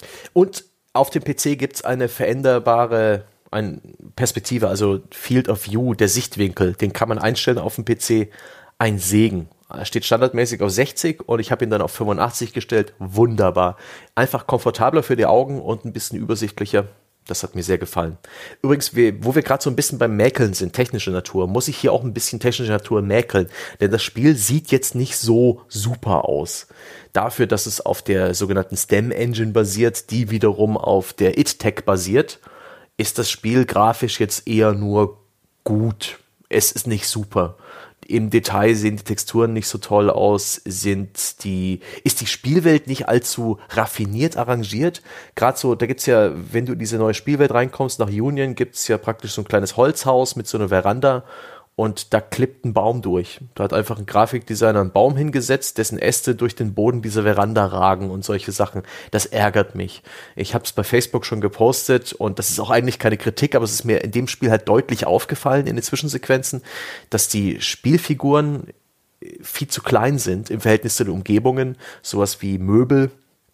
Und auf dem PC gibt es eine veränderbare Perspektive, also Field of View, der Sichtwinkel, den kann man einstellen auf dem PC, ein Segen. Er steht standardmäßig auf 60 und ich habe ihn dann auf 85 gestellt. Wunderbar. Einfach komfortabler für die Augen und ein bisschen übersichtlicher. Das hat mir sehr gefallen. Übrigens, wo wir gerade so ein bisschen beim Mäkeln sind, technische Natur, muss ich hier auch ein bisschen technische Natur mäkeln. Denn das Spiel sieht jetzt nicht so super aus. Dafür, dass es auf der sogenannten STEM-Engine basiert, die wiederum auf der id-Tech basiert, ist das Spiel grafisch jetzt eher nur gut. Es ist nicht super. Im Detail sehen die Texturen nicht so toll aus, ist die Spielwelt nicht allzu raffiniert arrangiert. Gerade so, da gibt's ja, wenn du in diese neue Spielwelt reinkommst, nach Union gibt's ja praktisch so ein kleines Holzhaus mit so einer Veranda und da klippt ein Baum durch. Da hat einfach ein Grafikdesigner einen Baum hingesetzt, dessen Äste durch den Boden dieser Veranda ragen und solche Sachen. Das ärgert mich. Ich habe es bei Facebook schon gepostet und das ist auch eigentlich keine Kritik, aber es ist mir in dem Spiel halt deutlich aufgefallen in den Zwischensequenzen, dass die Spielfiguren viel zu klein sind im Verhältnis zu den Umgebungen. Sowas wie Möbel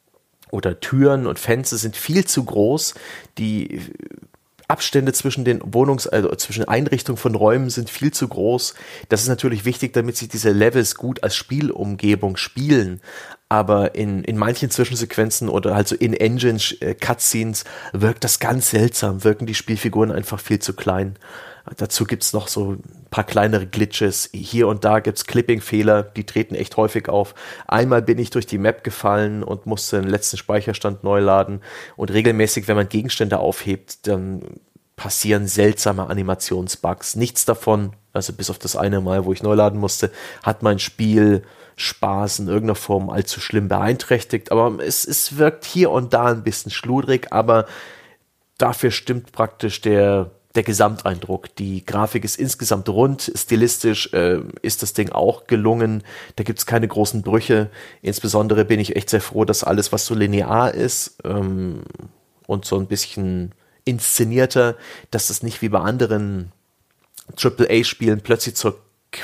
oder Türen und Fenster sind viel zu groß. Die Abstände zwischen den zwischen Einrichtungen von Räumen sind viel zu groß. Das ist natürlich wichtig, damit sich diese Levels gut als Spielumgebung spielen. Aber in manchen Zwischensequenzen oder halt so in-Engine Cutscenes wirkt das ganz seltsam, wirken die Spielfiguren einfach viel zu klein. Dazu gibt's noch so ein paar kleinere Glitches. Hier und da gibt's Clipping-Fehler, die treten echt häufig auf. Einmal bin ich durch die Map gefallen und musste den letzten Speicherstand neu laden. Und regelmäßig, wenn man Gegenstände aufhebt, dann passieren seltsame Animationsbugs. Nichts davon, also bis auf das eine Mal, wo ich neu laden musste, hat mein Spiel Spaß in irgendeiner Form allzu schlimm beeinträchtigt. Aber es wirkt hier und da ein bisschen schludrig, aber dafür stimmt praktisch der Gesamteindruck. Die Grafik ist insgesamt rund, stilistisch ist das Ding auch gelungen. Da gibt's keine großen Brüche. Insbesondere bin ich echt sehr froh, dass alles, was so linear ist und so ein bisschen inszenierter, dass das nicht wie bei anderen AAA-Spielen plötzlich zur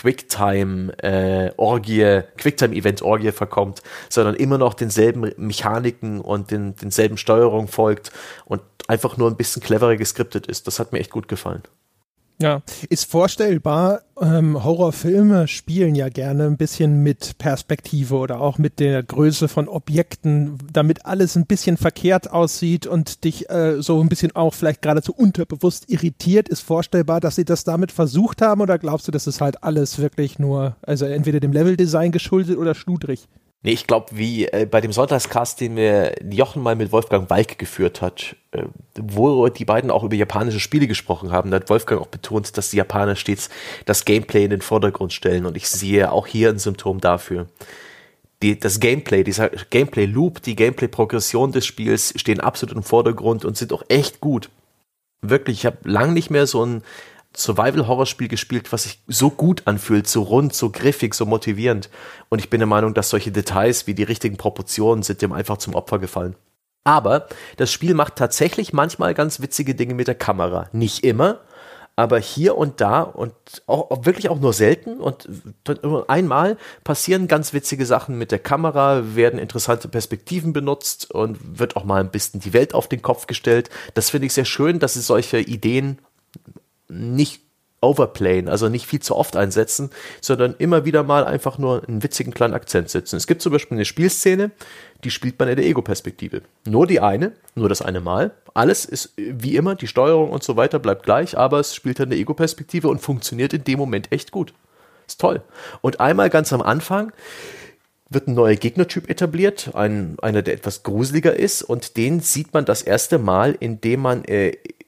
Quicktime-Event-Orgie verkommt, sondern immer noch denselben Mechaniken und denselben Steuerungen folgt und einfach nur ein bisschen cleverer geskriptet ist. Das hat mir echt gut gefallen. Ja, ist vorstellbar, Horrorfilme spielen ja gerne ein bisschen mit Perspektive oder auch mit der Größe von Objekten, damit alles ein bisschen verkehrt aussieht und dich so ein bisschen auch vielleicht geradezu unterbewusst irritiert. Ist vorstellbar, dass sie das damit versucht haben oder glaubst du, das ist halt alles wirklich nur, also entweder dem Leveldesign geschuldet oder schludrig? Nee, ich glaube, wie bei dem Sonntagscast, den mir Jochen mal mit Wolfgang Walk geführt hat, wo die beiden auch über japanische Spiele gesprochen haben, da hat Wolfgang auch betont, dass die Japaner stets das Gameplay in den Vordergrund stellen und ich sehe auch hier ein Symptom dafür. Das Gameplay, dieser Gameplay-Loop, die Gameplay-Progression des Spiels stehen absolut im Vordergrund und sind auch echt gut. Wirklich, ich habe lange nicht mehr so ein Survival-Horror-Spiel gespielt, was sich so gut anfühlt, so rund, so griffig, so motivierend. Und ich bin der Meinung, dass solche Details wie die richtigen Proportionen sind dem einfach zum Opfer gefallen. Aber das Spiel macht tatsächlich manchmal ganz witzige Dinge mit der Kamera. Nicht immer, aber hier und da und auch wirklich auch nur selten und einmal passieren ganz witzige Sachen mit der Kamera, werden interessante Perspektiven benutzt und wird auch mal ein bisschen die Welt auf den Kopf gestellt. Das finde ich sehr schön, dass sie solche Ideen nicht overplayen, also nicht viel zu oft einsetzen, sondern immer wieder mal einfach nur einen witzigen kleinen Akzent setzen. Es gibt zum Beispiel eine Spielszene, die spielt man in der Ego-Perspektive. Nur das eine Mal. Alles ist wie immer, die Steuerung und so weiter bleibt gleich, aber es spielt in der Ego-Perspektive und funktioniert in dem Moment echt gut. Ist toll. Und einmal ganz am Anfang wird ein neuer Gegnertyp etabliert, einer, der etwas gruseliger ist und den sieht man das erste Mal, indem man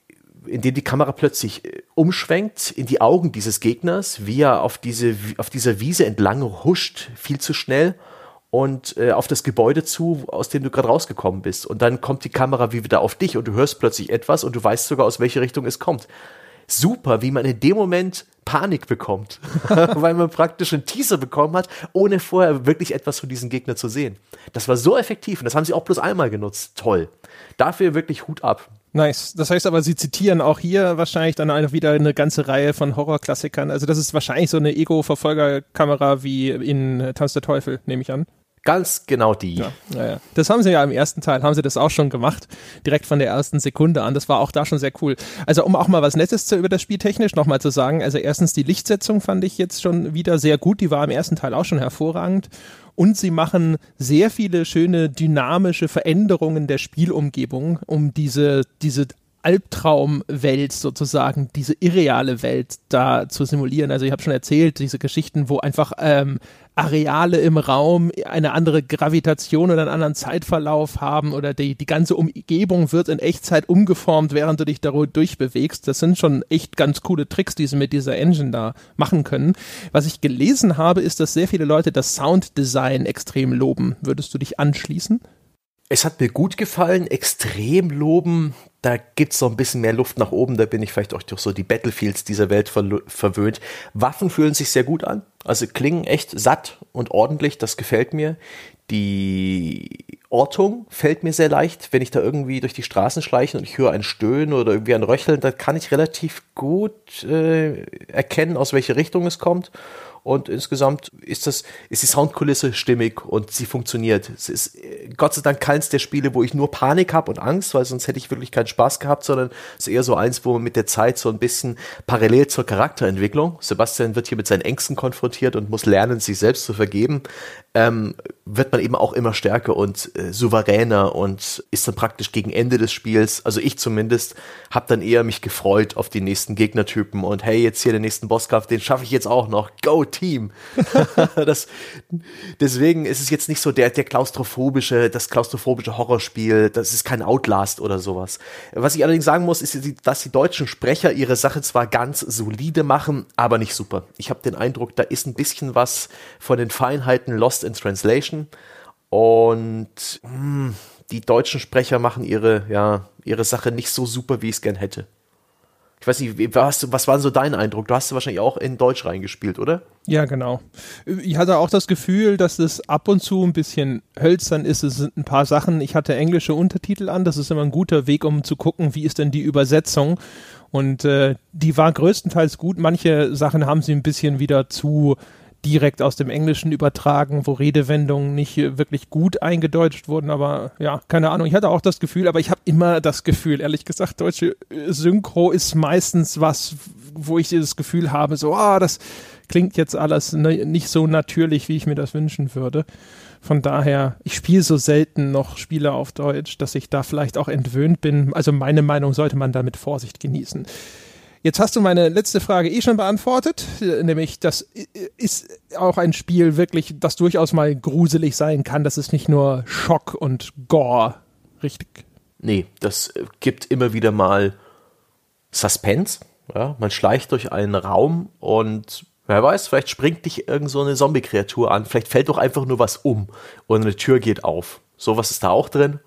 indem die Kamera plötzlich umschwenkt in die Augen dieses Gegners, wie er auf dieser Wiese entlang huscht, viel zu schnell und auf das Gebäude zu, aus dem du gerade rausgekommen bist. Und dann kommt die Kamera wie wieder auf dich und du hörst plötzlich etwas und du weißt sogar, aus welche Richtung es kommt. Super, wie man in dem Moment Panik bekommt, weil man praktisch einen Teaser bekommen hat, ohne vorher wirklich etwas von diesem Gegner zu sehen. Das war so effektiv und das haben sie auch bloß einmal genutzt. Toll. Dafür wirklich Hut ab. Nice. Das heißt aber, sie zitieren auch hier wahrscheinlich dann wieder eine ganze Reihe von Horrorklassikern. Also das ist wahrscheinlich so eine Ego-Verfolgerkamera wie in Tanz der Teufel, nehme ich an. Ganz genau die. Ja. Das haben sie ja im ersten Teil, haben sie das auch schon gemacht, direkt von der ersten Sekunde an. Das war auch da schon sehr cool. Also um auch mal was Nettes über das Spiel technisch nochmal zu sagen, also erstens die Lichtsetzung fand ich jetzt schon wieder sehr gut, die war im ersten Teil auch schon hervorragend. Und sie machen sehr viele schöne dynamische Veränderungen der Spielumgebung, um diese Albtraumwelt sozusagen, diese irreale Welt da zu simulieren. Also ich habe schon erzählt, diese Geschichten, wo einfach Areale im Raum eine andere Gravitation oder einen anderen Zeitverlauf haben oder die ganze Umgebung wird in Echtzeit umgeformt, während du dich da durchbewegst. Das sind schon echt ganz coole Tricks, die sie mit dieser Engine da machen können. Was ich gelesen habe, ist, dass sehr viele Leute das Sounddesign extrem loben. Würdest du dich anschließen? Es hat mir gut gefallen, extrem loben, da gibt's noch ein bisschen mehr Luft nach oben, da bin ich vielleicht auch durch so die Battlefields dieser Welt verwöhnt. Waffen fühlen sich sehr gut an, also klingen echt satt und ordentlich, das gefällt mir. Die Ortung fällt mir sehr leicht, wenn ich da irgendwie durch die Straßen schleiche und ich höre ein Stöhnen oder irgendwie ein Röcheln, dann kann ich relativ gut erkennen, aus welche Richtung es kommt. Und insgesamt ist die Soundkulisse stimmig und sie funktioniert. Es ist Gott sei Dank keins der Spiele, wo ich nur Panik habe und Angst, weil sonst hätte ich wirklich keinen Spaß gehabt, sondern es ist eher so eins, wo man mit der Zeit so ein bisschen parallel zur Charakterentwicklung, Sebastian wird hier mit seinen Ängsten konfrontiert und muss lernen, sich selbst zu vergeben, wird man eben auch immer stärker und souveräner und ist dann praktisch gegen Ende des Spiels, also ich zumindest, habe dann eher mich gefreut auf die nächsten Gegnertypen und hey, jetzt hier den nächsten Bosskampf, den schaffe ich jetzt auch noch. Go Team! Deswegen ist es jetzt nicht so das klaustrophobische Horrorspiel, das ist kein Outlast oder sowas. Was ich allerdings sagen muss, ist, dass die deutschen Sprecher ihre Sache zwar ganz solide machen, aber nicht super. Ich habe den Eindruck, da ist ein bisschen was von den Feinheiten lost in translation und die deutschen Sprecher machen ihre Sache nicht so super, wie ich es gern hätte. Ich weiß nicht, was war denn so dein Eindruck? Du hast wahrscheinlich auch in Deutsch reingespielt, oder? Ja, genau. Ich hatte auch das Gefühl, dass es ab und zu ein bisschen hölzern ist. Es sind ein paar Sachen. Ich hatte englische Untertitel an. Das ist immer ein guter Weg, um zu gucken, wie ist denn die Übersetzung. Und die war größtenteils gut. Manche Sachen haben sie ein bisschen wieder zu direkt aus dem Englischen übertragen, wo Redewendungen nicht wirklich gut eingedeutscht wurden, aber ja, keine Ahnung, ich hatte auch das Gefühl, aber ich habe immer das Gefühl, ehrlich gesagt, deutsche Synchro ist meistens was, wo ich das Gefühl habe, so, das klingt jetzt alles nicht so natürlich, wie ich mir das wünschen würde. Von daher, ich spiele so selten noch Spiele auf Deutsch, dass ich da vielleicht auch entwöhnt bin. Also meine Meinung sollte man da mit Vorsicht genießen. Jetzt hast du meine letzte Frage schon beantwortet, nämlich das ist auch ein Spiel wirklich, das durchaus mal gruselig sein kann. Das ist nicht nur Schock und Gore, richtig? Nee, das gibt immer wieder mal Suspense. Ja? Man schleicht durch einen Raum und wer weiß, vielleicht springt dich irgend so eine Zombie-Kreatur an, vielleicht fällt doch einfach nur was um und eine Tür geht auf. Sowas ist da auch drin.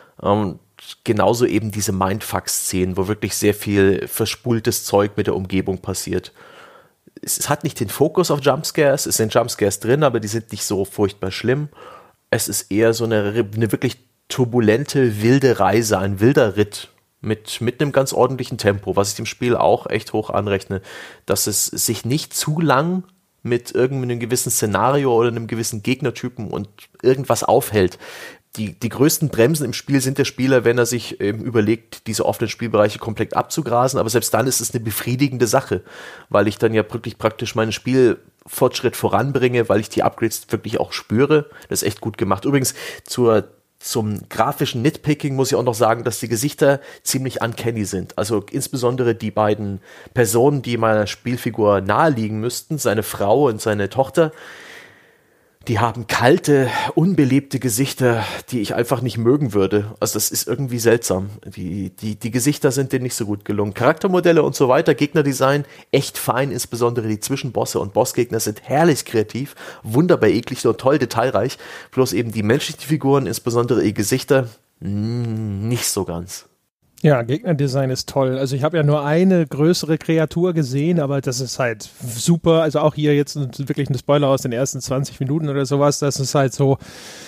Genauso eben diese Mindfuck-Szenen, wo wirklich sehr viel verspultes Zeug mit der Umgebung passiert. Es hat nicht den Fokus auf Jumpscares, es sind Jumpscares drin, aber die sind nicht so furchtbar schlimm. Es ist eher so eine wirklich turbulente, wilde Reise, ein wilder Ritt mit einem ganz ordentlichen Tempo, was ich dem Spiel auch echt hoch anrechne, dass es sich nicht zu lang mit irgendeinem gewissen Szenario oder einem gewissen Gegnertypen und irgendwas aufhält. Die größten Bremsen im Spiel sind der Spieler, wenn er sich überlegt, diese offenen Spielbereiche komplett abzugrasen, aber selbst dann ist es eine befriedigende Sache, weil ich dann ja wirklich praktisch meinen Spielfortschritt voranbringe, weil ich die Upgrades wirklich auch spüre. Das ist echt gut gemacht. Übrigens, zum grafischen Nitpicking muss ich auch noch sagen, dass die Gesichter ziemlich uncanny sind. Also insbesondere die beiden Personen, die meiner Spielfigur naheliegen müssten, seine Frau und seine Tochter, Die haben kalte, unbelebte Gesichter, die ich einfach nicht mögen würde. Also das ist irgendwie seltsam. Die Gesichter sind denen nicht so gut gelungen. Charaktermodelle und so weiter, Gegnerdesign, echt fein, insbesondere die Zwischenbosse und Bossgegner sind herrlich kreativ, wunderbar eklig und toll detailreich. Bloß eben die menschlichen Figuren, insbesondere ihr Gesichter, nicht so ganz. Ja, Gegnerdesign ist toll. Also ich habe ja nur eine größere Kreatur gesehen, aber das ist halt super. Also auch hier jetzt wirklich ein Spoiler aus den ersten 20 Minuten oder sowas. Das ist halt so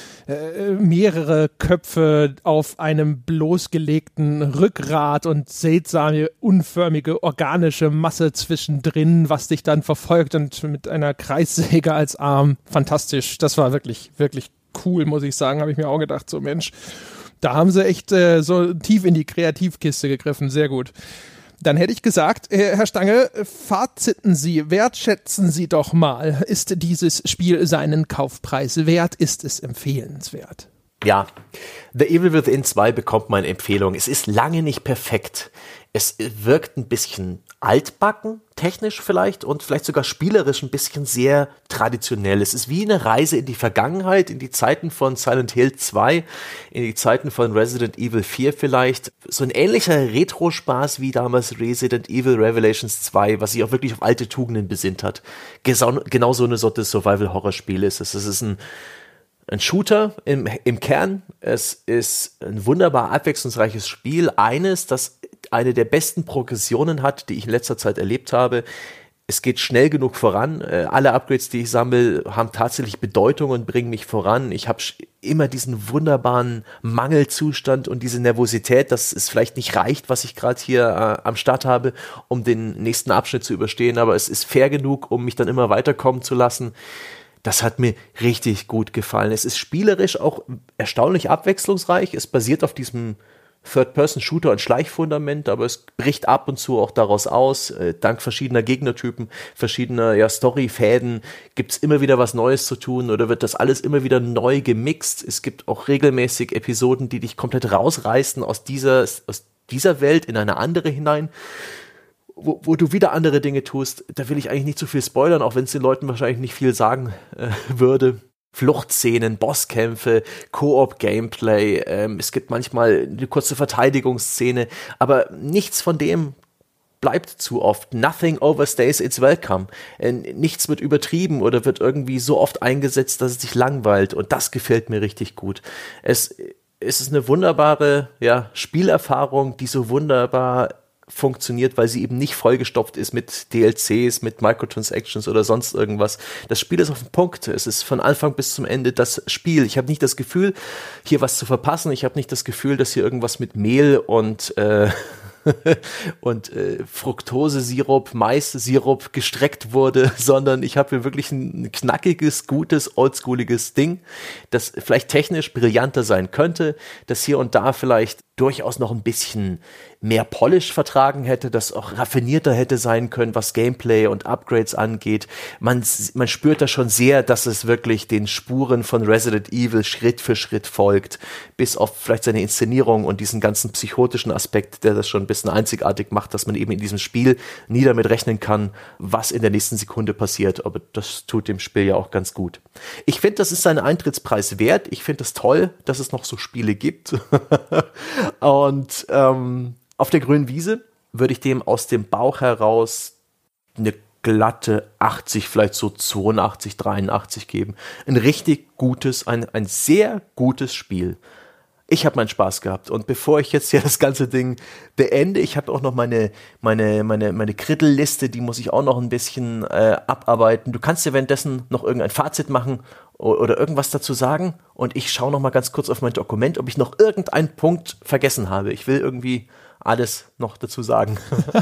mehrere Köpfe auf einem bloßgelegten Rückgrat und seltsame, unförmige, organische Masse zwischendrin, was dich dann verfolgt und mit einer Kreissäge als Arm. Fantastisch. Das war wirklich, wirklich cool, muss ich sagen. Habe ich mir auch gedacht, so Mensch. Da haben sie echt so tief in die Kreativkiste gegriffen. Sehr gut. Dann hätte ich gesagt, Herr Stange, faziten Sie, wertschätzen Sie doch mal. Ist dieses Spiel seinen Kaufpreis wert? Ist es empfehlenswert? Ja, The Evil Within 2 bekommt meine Empfehlung. Es ist lange nicht perfekt. Es wirkt ein bisschen altbacken, technisch vielleicht und vielleicht sogar spielerisch ein bisschen sehr traditionell. Es ist wie eine Reise in die Vergangenheit, in die Zeiten von Silent Hill 2, in die Zeiten von Resident Evil 4 vielleicht. So ein ähnlicher Retro-Spaß wie damals Resident Evil Revelations 2, was sich auch wirklich auf alte Tugenden besinnt hat. Genau so eine Sorte Survival-Horror-Spiel ist es. Es ist ein Shooter im Kern. Es ist ein wunderbar abwechslungsreiches Spiel. Eines, das eine der besten Progressionen hat, die ich in letzter Zeit erlebt habe. Es geht schnell genug voran. Alle Upgrades, die ich sammle, haben tatsächlich Bedeutung und bringen mich voran. Ich habe immer diesen wunderbaren Mangelzustand und diese Nervosität, dass es vielleicht nicht reicht, was ich gerade hier am Start habe, um den nächsten Abschnitt zu überstehen. Aber es ist fair genug, um mich dann immer weiterkommen zu lassen. Das hat mir richtig gut gefallen. Es ist spielerisch auch erstaunlich abwechslungsreich. Es basiert auf diesem Third-Person-Shooter- und Schleichfundament, aber es bricht ab und zu auch daraus aus. Dank verschiedener Gegnertypen, verschiedener Storyfäden gibt's immer wieder was Neues zu tun oder wird das alles immer wieder neu gemixt. Es gibt auch regelmäßig Episoden, die dich komplett rausreißen aus dieser Welt in eine andere hinein, wo du wieder andere Dinge tust. Da will ich eigentlich nicht zu viel spoilern, auch wenn es den Leuten wahrscheinlich nicht viel sagen würde. Fluchtszenen, Bosskämpfe, Koop-Gameplay, es gibt manchmal eine kurze Verteidigungsszene, aber nichts von dem bleibt zu oft. Nothing overstays its welcome. Nichts wird übertrieben oder wird irgendwie so oft eingesetzt, dass es dich langweilt und das gefällt mir richtig gut. Es ist eine wunderbare Spielerfahrung, die so wunderbar funktioniert, weil sie eben nicht vollgestopft ist mit DLCs, mit Microtransactions oder sonst irgendwas. Das Spiel ist auf den Punkt. Es ist von Anfang bis zum Ende das Spiel. Ich habe nicht das Gefühl, hier was zu verpassen. Ich habe nicht das Gefühl, dass hier irgendwas mit Mehl und Fructose-Sirup, Mais-Sirup gestreckt wurde, sondern ich habe hier wirklich ein knackiges, gutes, oldschooliges Ding, das vielleicht technisch brillanter sein könnte, das hier und da vielleicht durchaus noch ein bisschen mehr Polish vertragen hätte, das auch raffinierter hätte sein können, was Gameplay und Upgrades angeht. Man spürt da schon sehr, dass es wirklich den Spuren von Resident Evil Schritt für Schritt folgt, bis auf vielleicht seine Inszenierung und diesen ganzen psychotischen Aspekt, der das schon ein bisschen einzigartig macht, dass man eben in diesem Spiel nie damit rechnen kann, was in der nächsten Sekunde passiert. Aber das tut dem Spiel ja auch ganz gut. Ich finde, das ist seinen Eintrittspreis wert. Ich finde es toll, dass es noch so Spiele gibt. Und auf der grünen Wiese würde ich dem aus dem Bauch heraus eine glatte 80, vielleicht so 82, 83 geben. Ein richtig gutes, ein sehr gutes Spiel. Ich habe meinen Spaß gehabt und bevor ich jetzt hier das ganze Ding beende, ich habe auch noch meine Krittelliste, die muss ich auch noch ein bisschen abarbeiten. Du kannst dir währenddessen noch irgendein Fazit machen oder irgendwas dazu sagen und ich schaue noch mal ganz kurz auf mein Dokument, ob ich noch irgendeinen Punkt vergessen habe. Ich will irgendwie alles noch dazu sagen.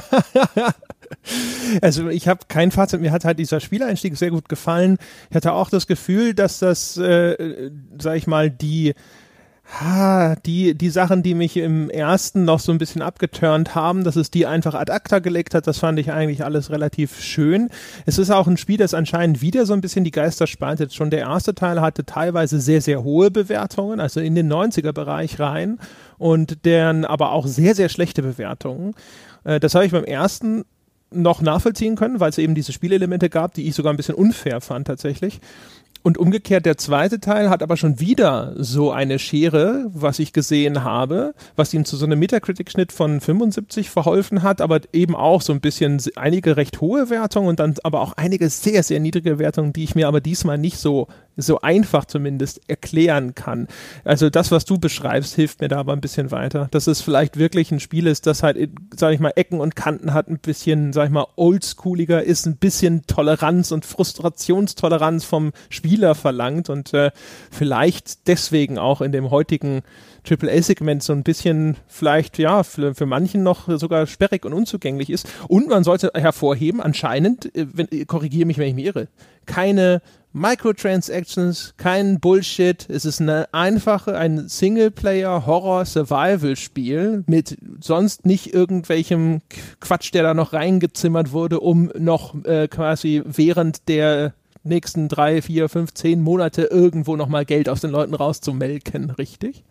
Also ich habe kein Fazit, mir hat halt dieser Spieleinstieg sehr gut gefallen. Ich hatte auch das Gefühl, dass das, sag ich mal, die Sachen, die mich im ersten noch so ein bisschen abgeturnt haben, dass es die einfach ad acta gelegt hat, das fand ich eigentlich alles relativ schön. Es ist auch ein Spiel, das anscheinend wieder so ein bisschen die Geister spaltet. Schon der erste Teil hatte teilweise sehr, sehr hohe Bewertungen, also in den 90er-Bereich rein und deren aber auch sehr, sehr schlechte Bewertungen. Das habe ich beim ersten noch nachvollziehen können, weil es eben diese Spielelemente gab, die ich sogar ein bisschen unfair fand tatsächlich. Und umgekehrt, der zweite Teil hat aber schon wieder so eine Schere, was ich gesehen habe, was ihm zu so einem Metacritic-Schnitt von 75 verholfen hat, aber eben auch so ein bisschen einige recht hohe Wertungen und dann aber auch einige sehr, sehr niedrige Wertungen, die ich mir aber diesmal nicht so einfach zumindest erklären kann. Also das, was du beschreibst, hilft mir da aber ein bisschen weiter. Dass es vielleicht wirklich ein Spiel ist, das halt, sag ich mal, Ecken und Kanten hat, ein bisschen, sag ich mal, oldschooliger ist, ein bisschen Toleranz und Frustrationstoleranz vom Spieler verlangt und vielleicht deswegen auch in dem heutigen AAA-Segment so ein bisschen vielleicht, ja, für manchen noch sogar sperrig und unzugänglich ist. Und man sollte hervorheben, anscheinend, korrigiere mich, wenn ich mich irre, keine Microtransactions, kein Bullshit. Es ist ein Singleplayer-Horror-Survival-Spiel mit sonst nicht irgendwelchem Quatsch, der da noch reingezimmert wurde, um noch quasi während der nächsten 3, 4, 5, 10 Monate irgendwo nochmal Geld aus den Leuten rauszumelken, richtig?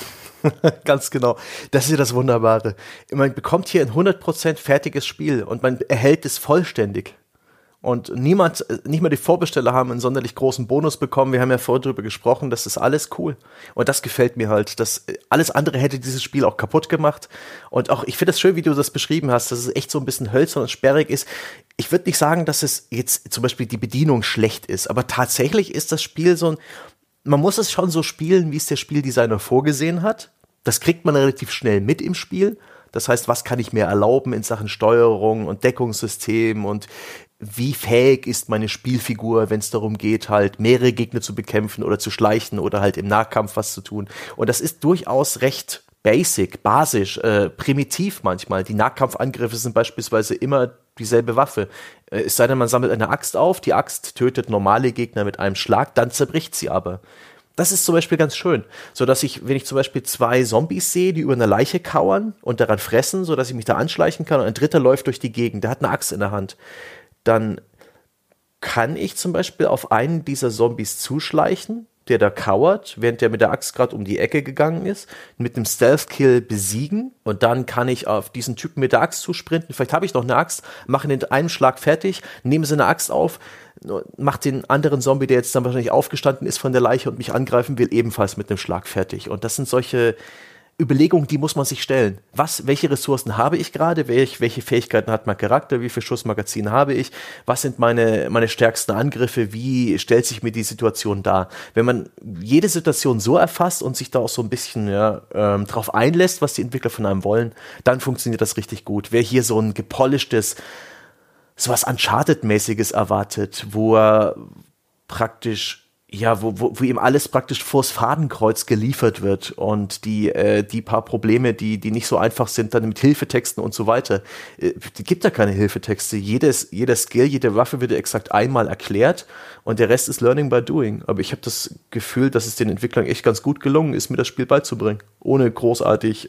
Ganz genau. Das ist ja das Wunderbare. Man bekommt hier ein 100% fertiges Spiel und man erhält es vollständig. Und nicht mal die Vorbesteller haben einen sonderlich großen Bonus bekommen. Wir haben ja vorher drüber gesprochen, das ist alles cool. Und das gefällt mir halt. Alles andere hätte dieses Spiel auch kaputt gemacht. Und auch, ich finde es schön, wie du das beschrieben hast, dass es echt so ein bisschen hölzern und sperrig ist. Ich würde nicht sagen, dass es jetzt zum Beispiel die Bedienung schlecht ist, aber tatsächlich ist das Spiel man muss es schon so spielen, wie es der Spieldesigner vorgesehen hat. Das kriegt man relativ schnell mit im Spiel. Das heißt, was kann ich mir erlauben in Sachen Steuerung und Deckungssystem und wie fähig ist meine Spielfigur, wenn es darum geht, halt mehrere Gegner zu bekämpfen oder zu schleichen oder halt im Nahkampf was zu tun. Und das ist durchaus recht basisch, primitiv manchmal. Die Nahkampfangriffe sind beispielsweise immer dieselbe Waffe. Es sei denn, man sammelt eine Axt auf, die Axt tötet normale Gegner mit einem Schlag, dann zerbricht sie aber. Das ist zum Beispiel ganz schön, sodass wenn ich zum Beispiel 2 Zombies sehe, die über eine Leiche kauern und daran fressen, sodass ich mich da anschleichen kann und ein dritter läuft durch die Gegend, der hat eine Axt in der Hand, dann kann ich zum Beispiel auf einen dieser Zombies zuschleichen, der da kauert, während der mit der Axt gerade um die Ecke gegangen ist, mit einem Stealth-Kill besiegen und dann kann ich auf diesen Typen mit der Axt zusprinten. Vielleicht habe ich noch eine Axt, mache ihn in einem Schlag fertig, nehme seine Axt auf, mache den anderen Zombie, der jetzt dann wahrscheinlich aufgestanden ist von der Leiche und mich angreifen will, ebenfalls mit einem Schlag fertig. Und das sind solche Überlegungen, die muss man sich stellen. Welche Ressourcen habe ich gerade? Welche Fähigkeiten hat mein Charakter? Wie viel Schussmagazin habe ich? Was sind meine stärksten Angriffe? Wie stellt sich mir die Situation dar? Wenn man jede Situation so erfasst und sich da auch so ein bisschen drauf einlässt, was die Entwickler von einem wollen, dann funktioniert das richtig gut. Wer hier so ein gepolischtes, so was Uncharted-mäßiges erwartet, wo er praktisch wo ihm alles praktisch vors Fadenkreuz geliefert wird und die paar Probleme, die nicht so einfach sind, dann mit Hilfetexten und so weiter. Die gibt ja keine Hilfetexte. Jeder Skill, jede Waffe wird exakt einmal erklärt und der Rest ist Learning by Doing. Aber ich habe das Gefühl, dass es den Entwicklern echt ganz gut gelungen ist, mir das Spiel beizubringen. Ohne großartig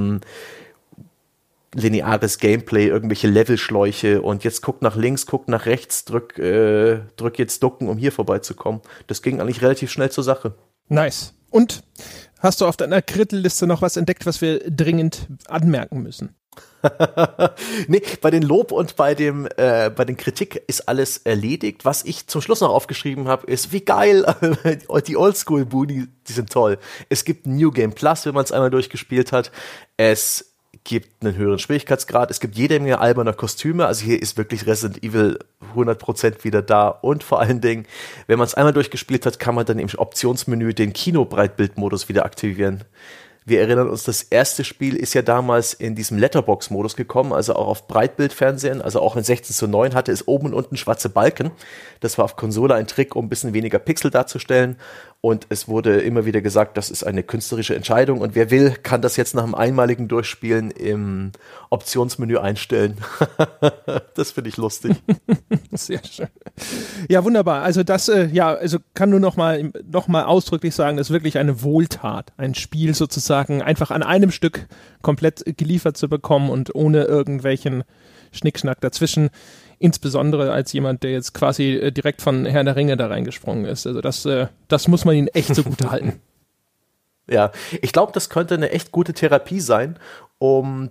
lineares Gameplay, irgendwelche Levelschläuche und jetzt guck nach links, guck nach rechts, drück jetzt ducken, um hier vorbeizukommen. Das ging eigentlich relativ schnell zur Sache. Nice. Und hast du auf deiner Krittelliste noch was entdeckt, was wir dringend anmerken müssen? Nee, bei den Lob und bei den Kritik ist alles erledigt. Was ich zum Schluss noch aufgeschrieben habe, ist, wie geil, die Oldschool-Booty, die sind toll. Es gibt New Game Plus, wenn man es einmal durchgespielt hat. Es gibt einen höheren Schwierigkeitsgrad, es gibt jede Menge alberner Kostüme, also hier ist wirklich Resident Evil 100% wieder da und vor allen Dingen, wenn man es einmal durchgespielt hat, kann man dann im Optionsmenü den Kino-Breitbildmodus wieder aktivieren. Wir erinnern uns, das erste Spiel ist ja damals in diesem Letterbox-Modus gekommen, also auch auf Breitbildfernsehen, also auch in 16:9 hatte es oben und unten schwarze Balken. Das war auf Konsole ein Trick, um ein bisschen weniger Pixel darzustellen. Und es wurde immer wieder gesagt, das ist eine künstlerische Entscheidung und wer will, kann das jetzt nach einem einmaligen Durchspielen im Optionsmenü einstellen. Das finde ich lustig. Sehr schön. Ja, wunderbar. Also das, kann nur noch mal ausdrücklich sagen, das ist wirklich eine Wohltat, ein Spiel sozusagen einfach an einem Stück komplett geliefert zu bekommen und ohne irgendwelchen Schnickschnack dazwischen. Insbesondere als jemand, der jetzt quasi direkt von Herr der Ringe da reingesprungen ist. Also das muss man ihnen echt zugute halten. Ja, ich glaube, das könnte eine echt gute Therapie sein, um die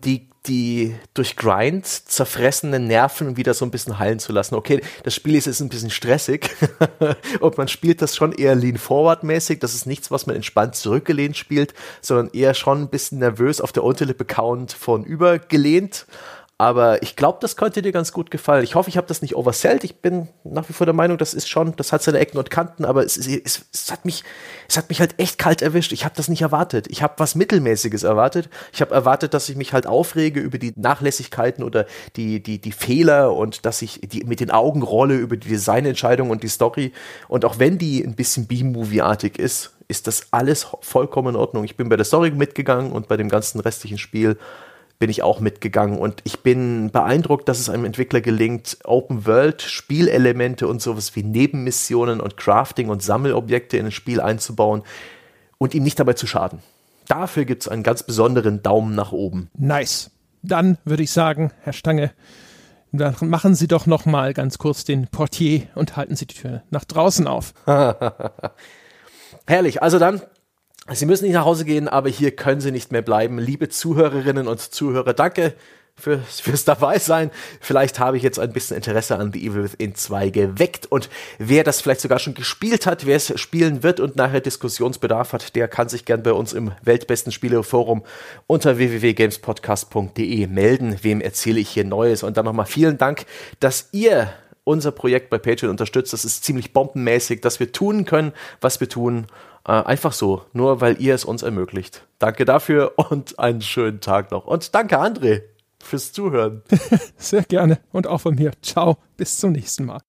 die durch Grind zerfressenen Nerven wieder so ein bisschen heilen zu lassen. Okay, das Spiel ist ein bisschen stressig und man spielt das schon eher lean-forward-mäßig. Das ist nichts, was man entspannt zurückgelehnt spielt, sondern eher schon ein bisschen nervös auf der Unterlippe kauend vornüber gelehnt. Aber ich glaube, das könnte dir ganz gut gefallen. Ich hoffe, ich habe das nicht oversellt. Ich bin nach wie vor der Meinung, das hat seine Ecken und Kanten, aber es hat mich halt echt kalt erwischt. Ich habe das nicht erwartet. Ich habe was Mittelmäßiges erwartet. Ich habe erwartet, dass ich mich halt aufrege über die Nachlässigkeiten oder die Fehler und dass ich mit den Augen rolle über die Designentscheidung und die Story. Und auch wenn die ein bisschen B-Movie-artig ist das alles vollkommen in Ordnung. Ich bin bei der Story mitgegangen und bei dem ganzen restlichen Spiel bin ich auch mitgegangen und ich bin beeindruckt, dass es einem Entwickler gelingt, Open-World-Spielelemente und sowas wie Nebenmissionen und Crafting und Sammelobjekte in ein Spiel einzubauen und ihm nicht dabei zu schaden. Dafür gibt es einen ganz besonderen Daumen nach oben. Nice. Dann würde ich sagen, Herr Stange, dann machen Sie doch noch mal ganz kurz den Portier und halten Sie die Tür nach draußen auf. Herrlich, also dann, Sie müssen nicht nach Hause gehen, aber hier können Sie nicht mehr bleiben. Liebe Zuhörerinnen und Zuhörer, danke fürs Dabeisein. Vielleicht habe ich jetzt ein bisschen Interesse an The Evil Within 2 geweckt und wer das vielleicht sogar schon gespielt hat, wer es spielen wird und nachher Diskussionsbedarf hat, der kann sich gern bei uns im weltbesten Spieleforum unter www.gamespodcast.de melden. Wem erzähle ich hier Neues? Und dann nochmal vielen Dank, dass ihr unser Projekt bei Patreon unterstützt. Das ist ziemlich bombenmäßig, dass wir tun können, was wir tun. Einfach so, nur weil ihr es uns ermöglicht. Danke dafür und einen schönen Tag noch. Und danke, André, fürs Zuhören. Sehr gerne und auch von mir. Ciao, bis zum nächsten Mal.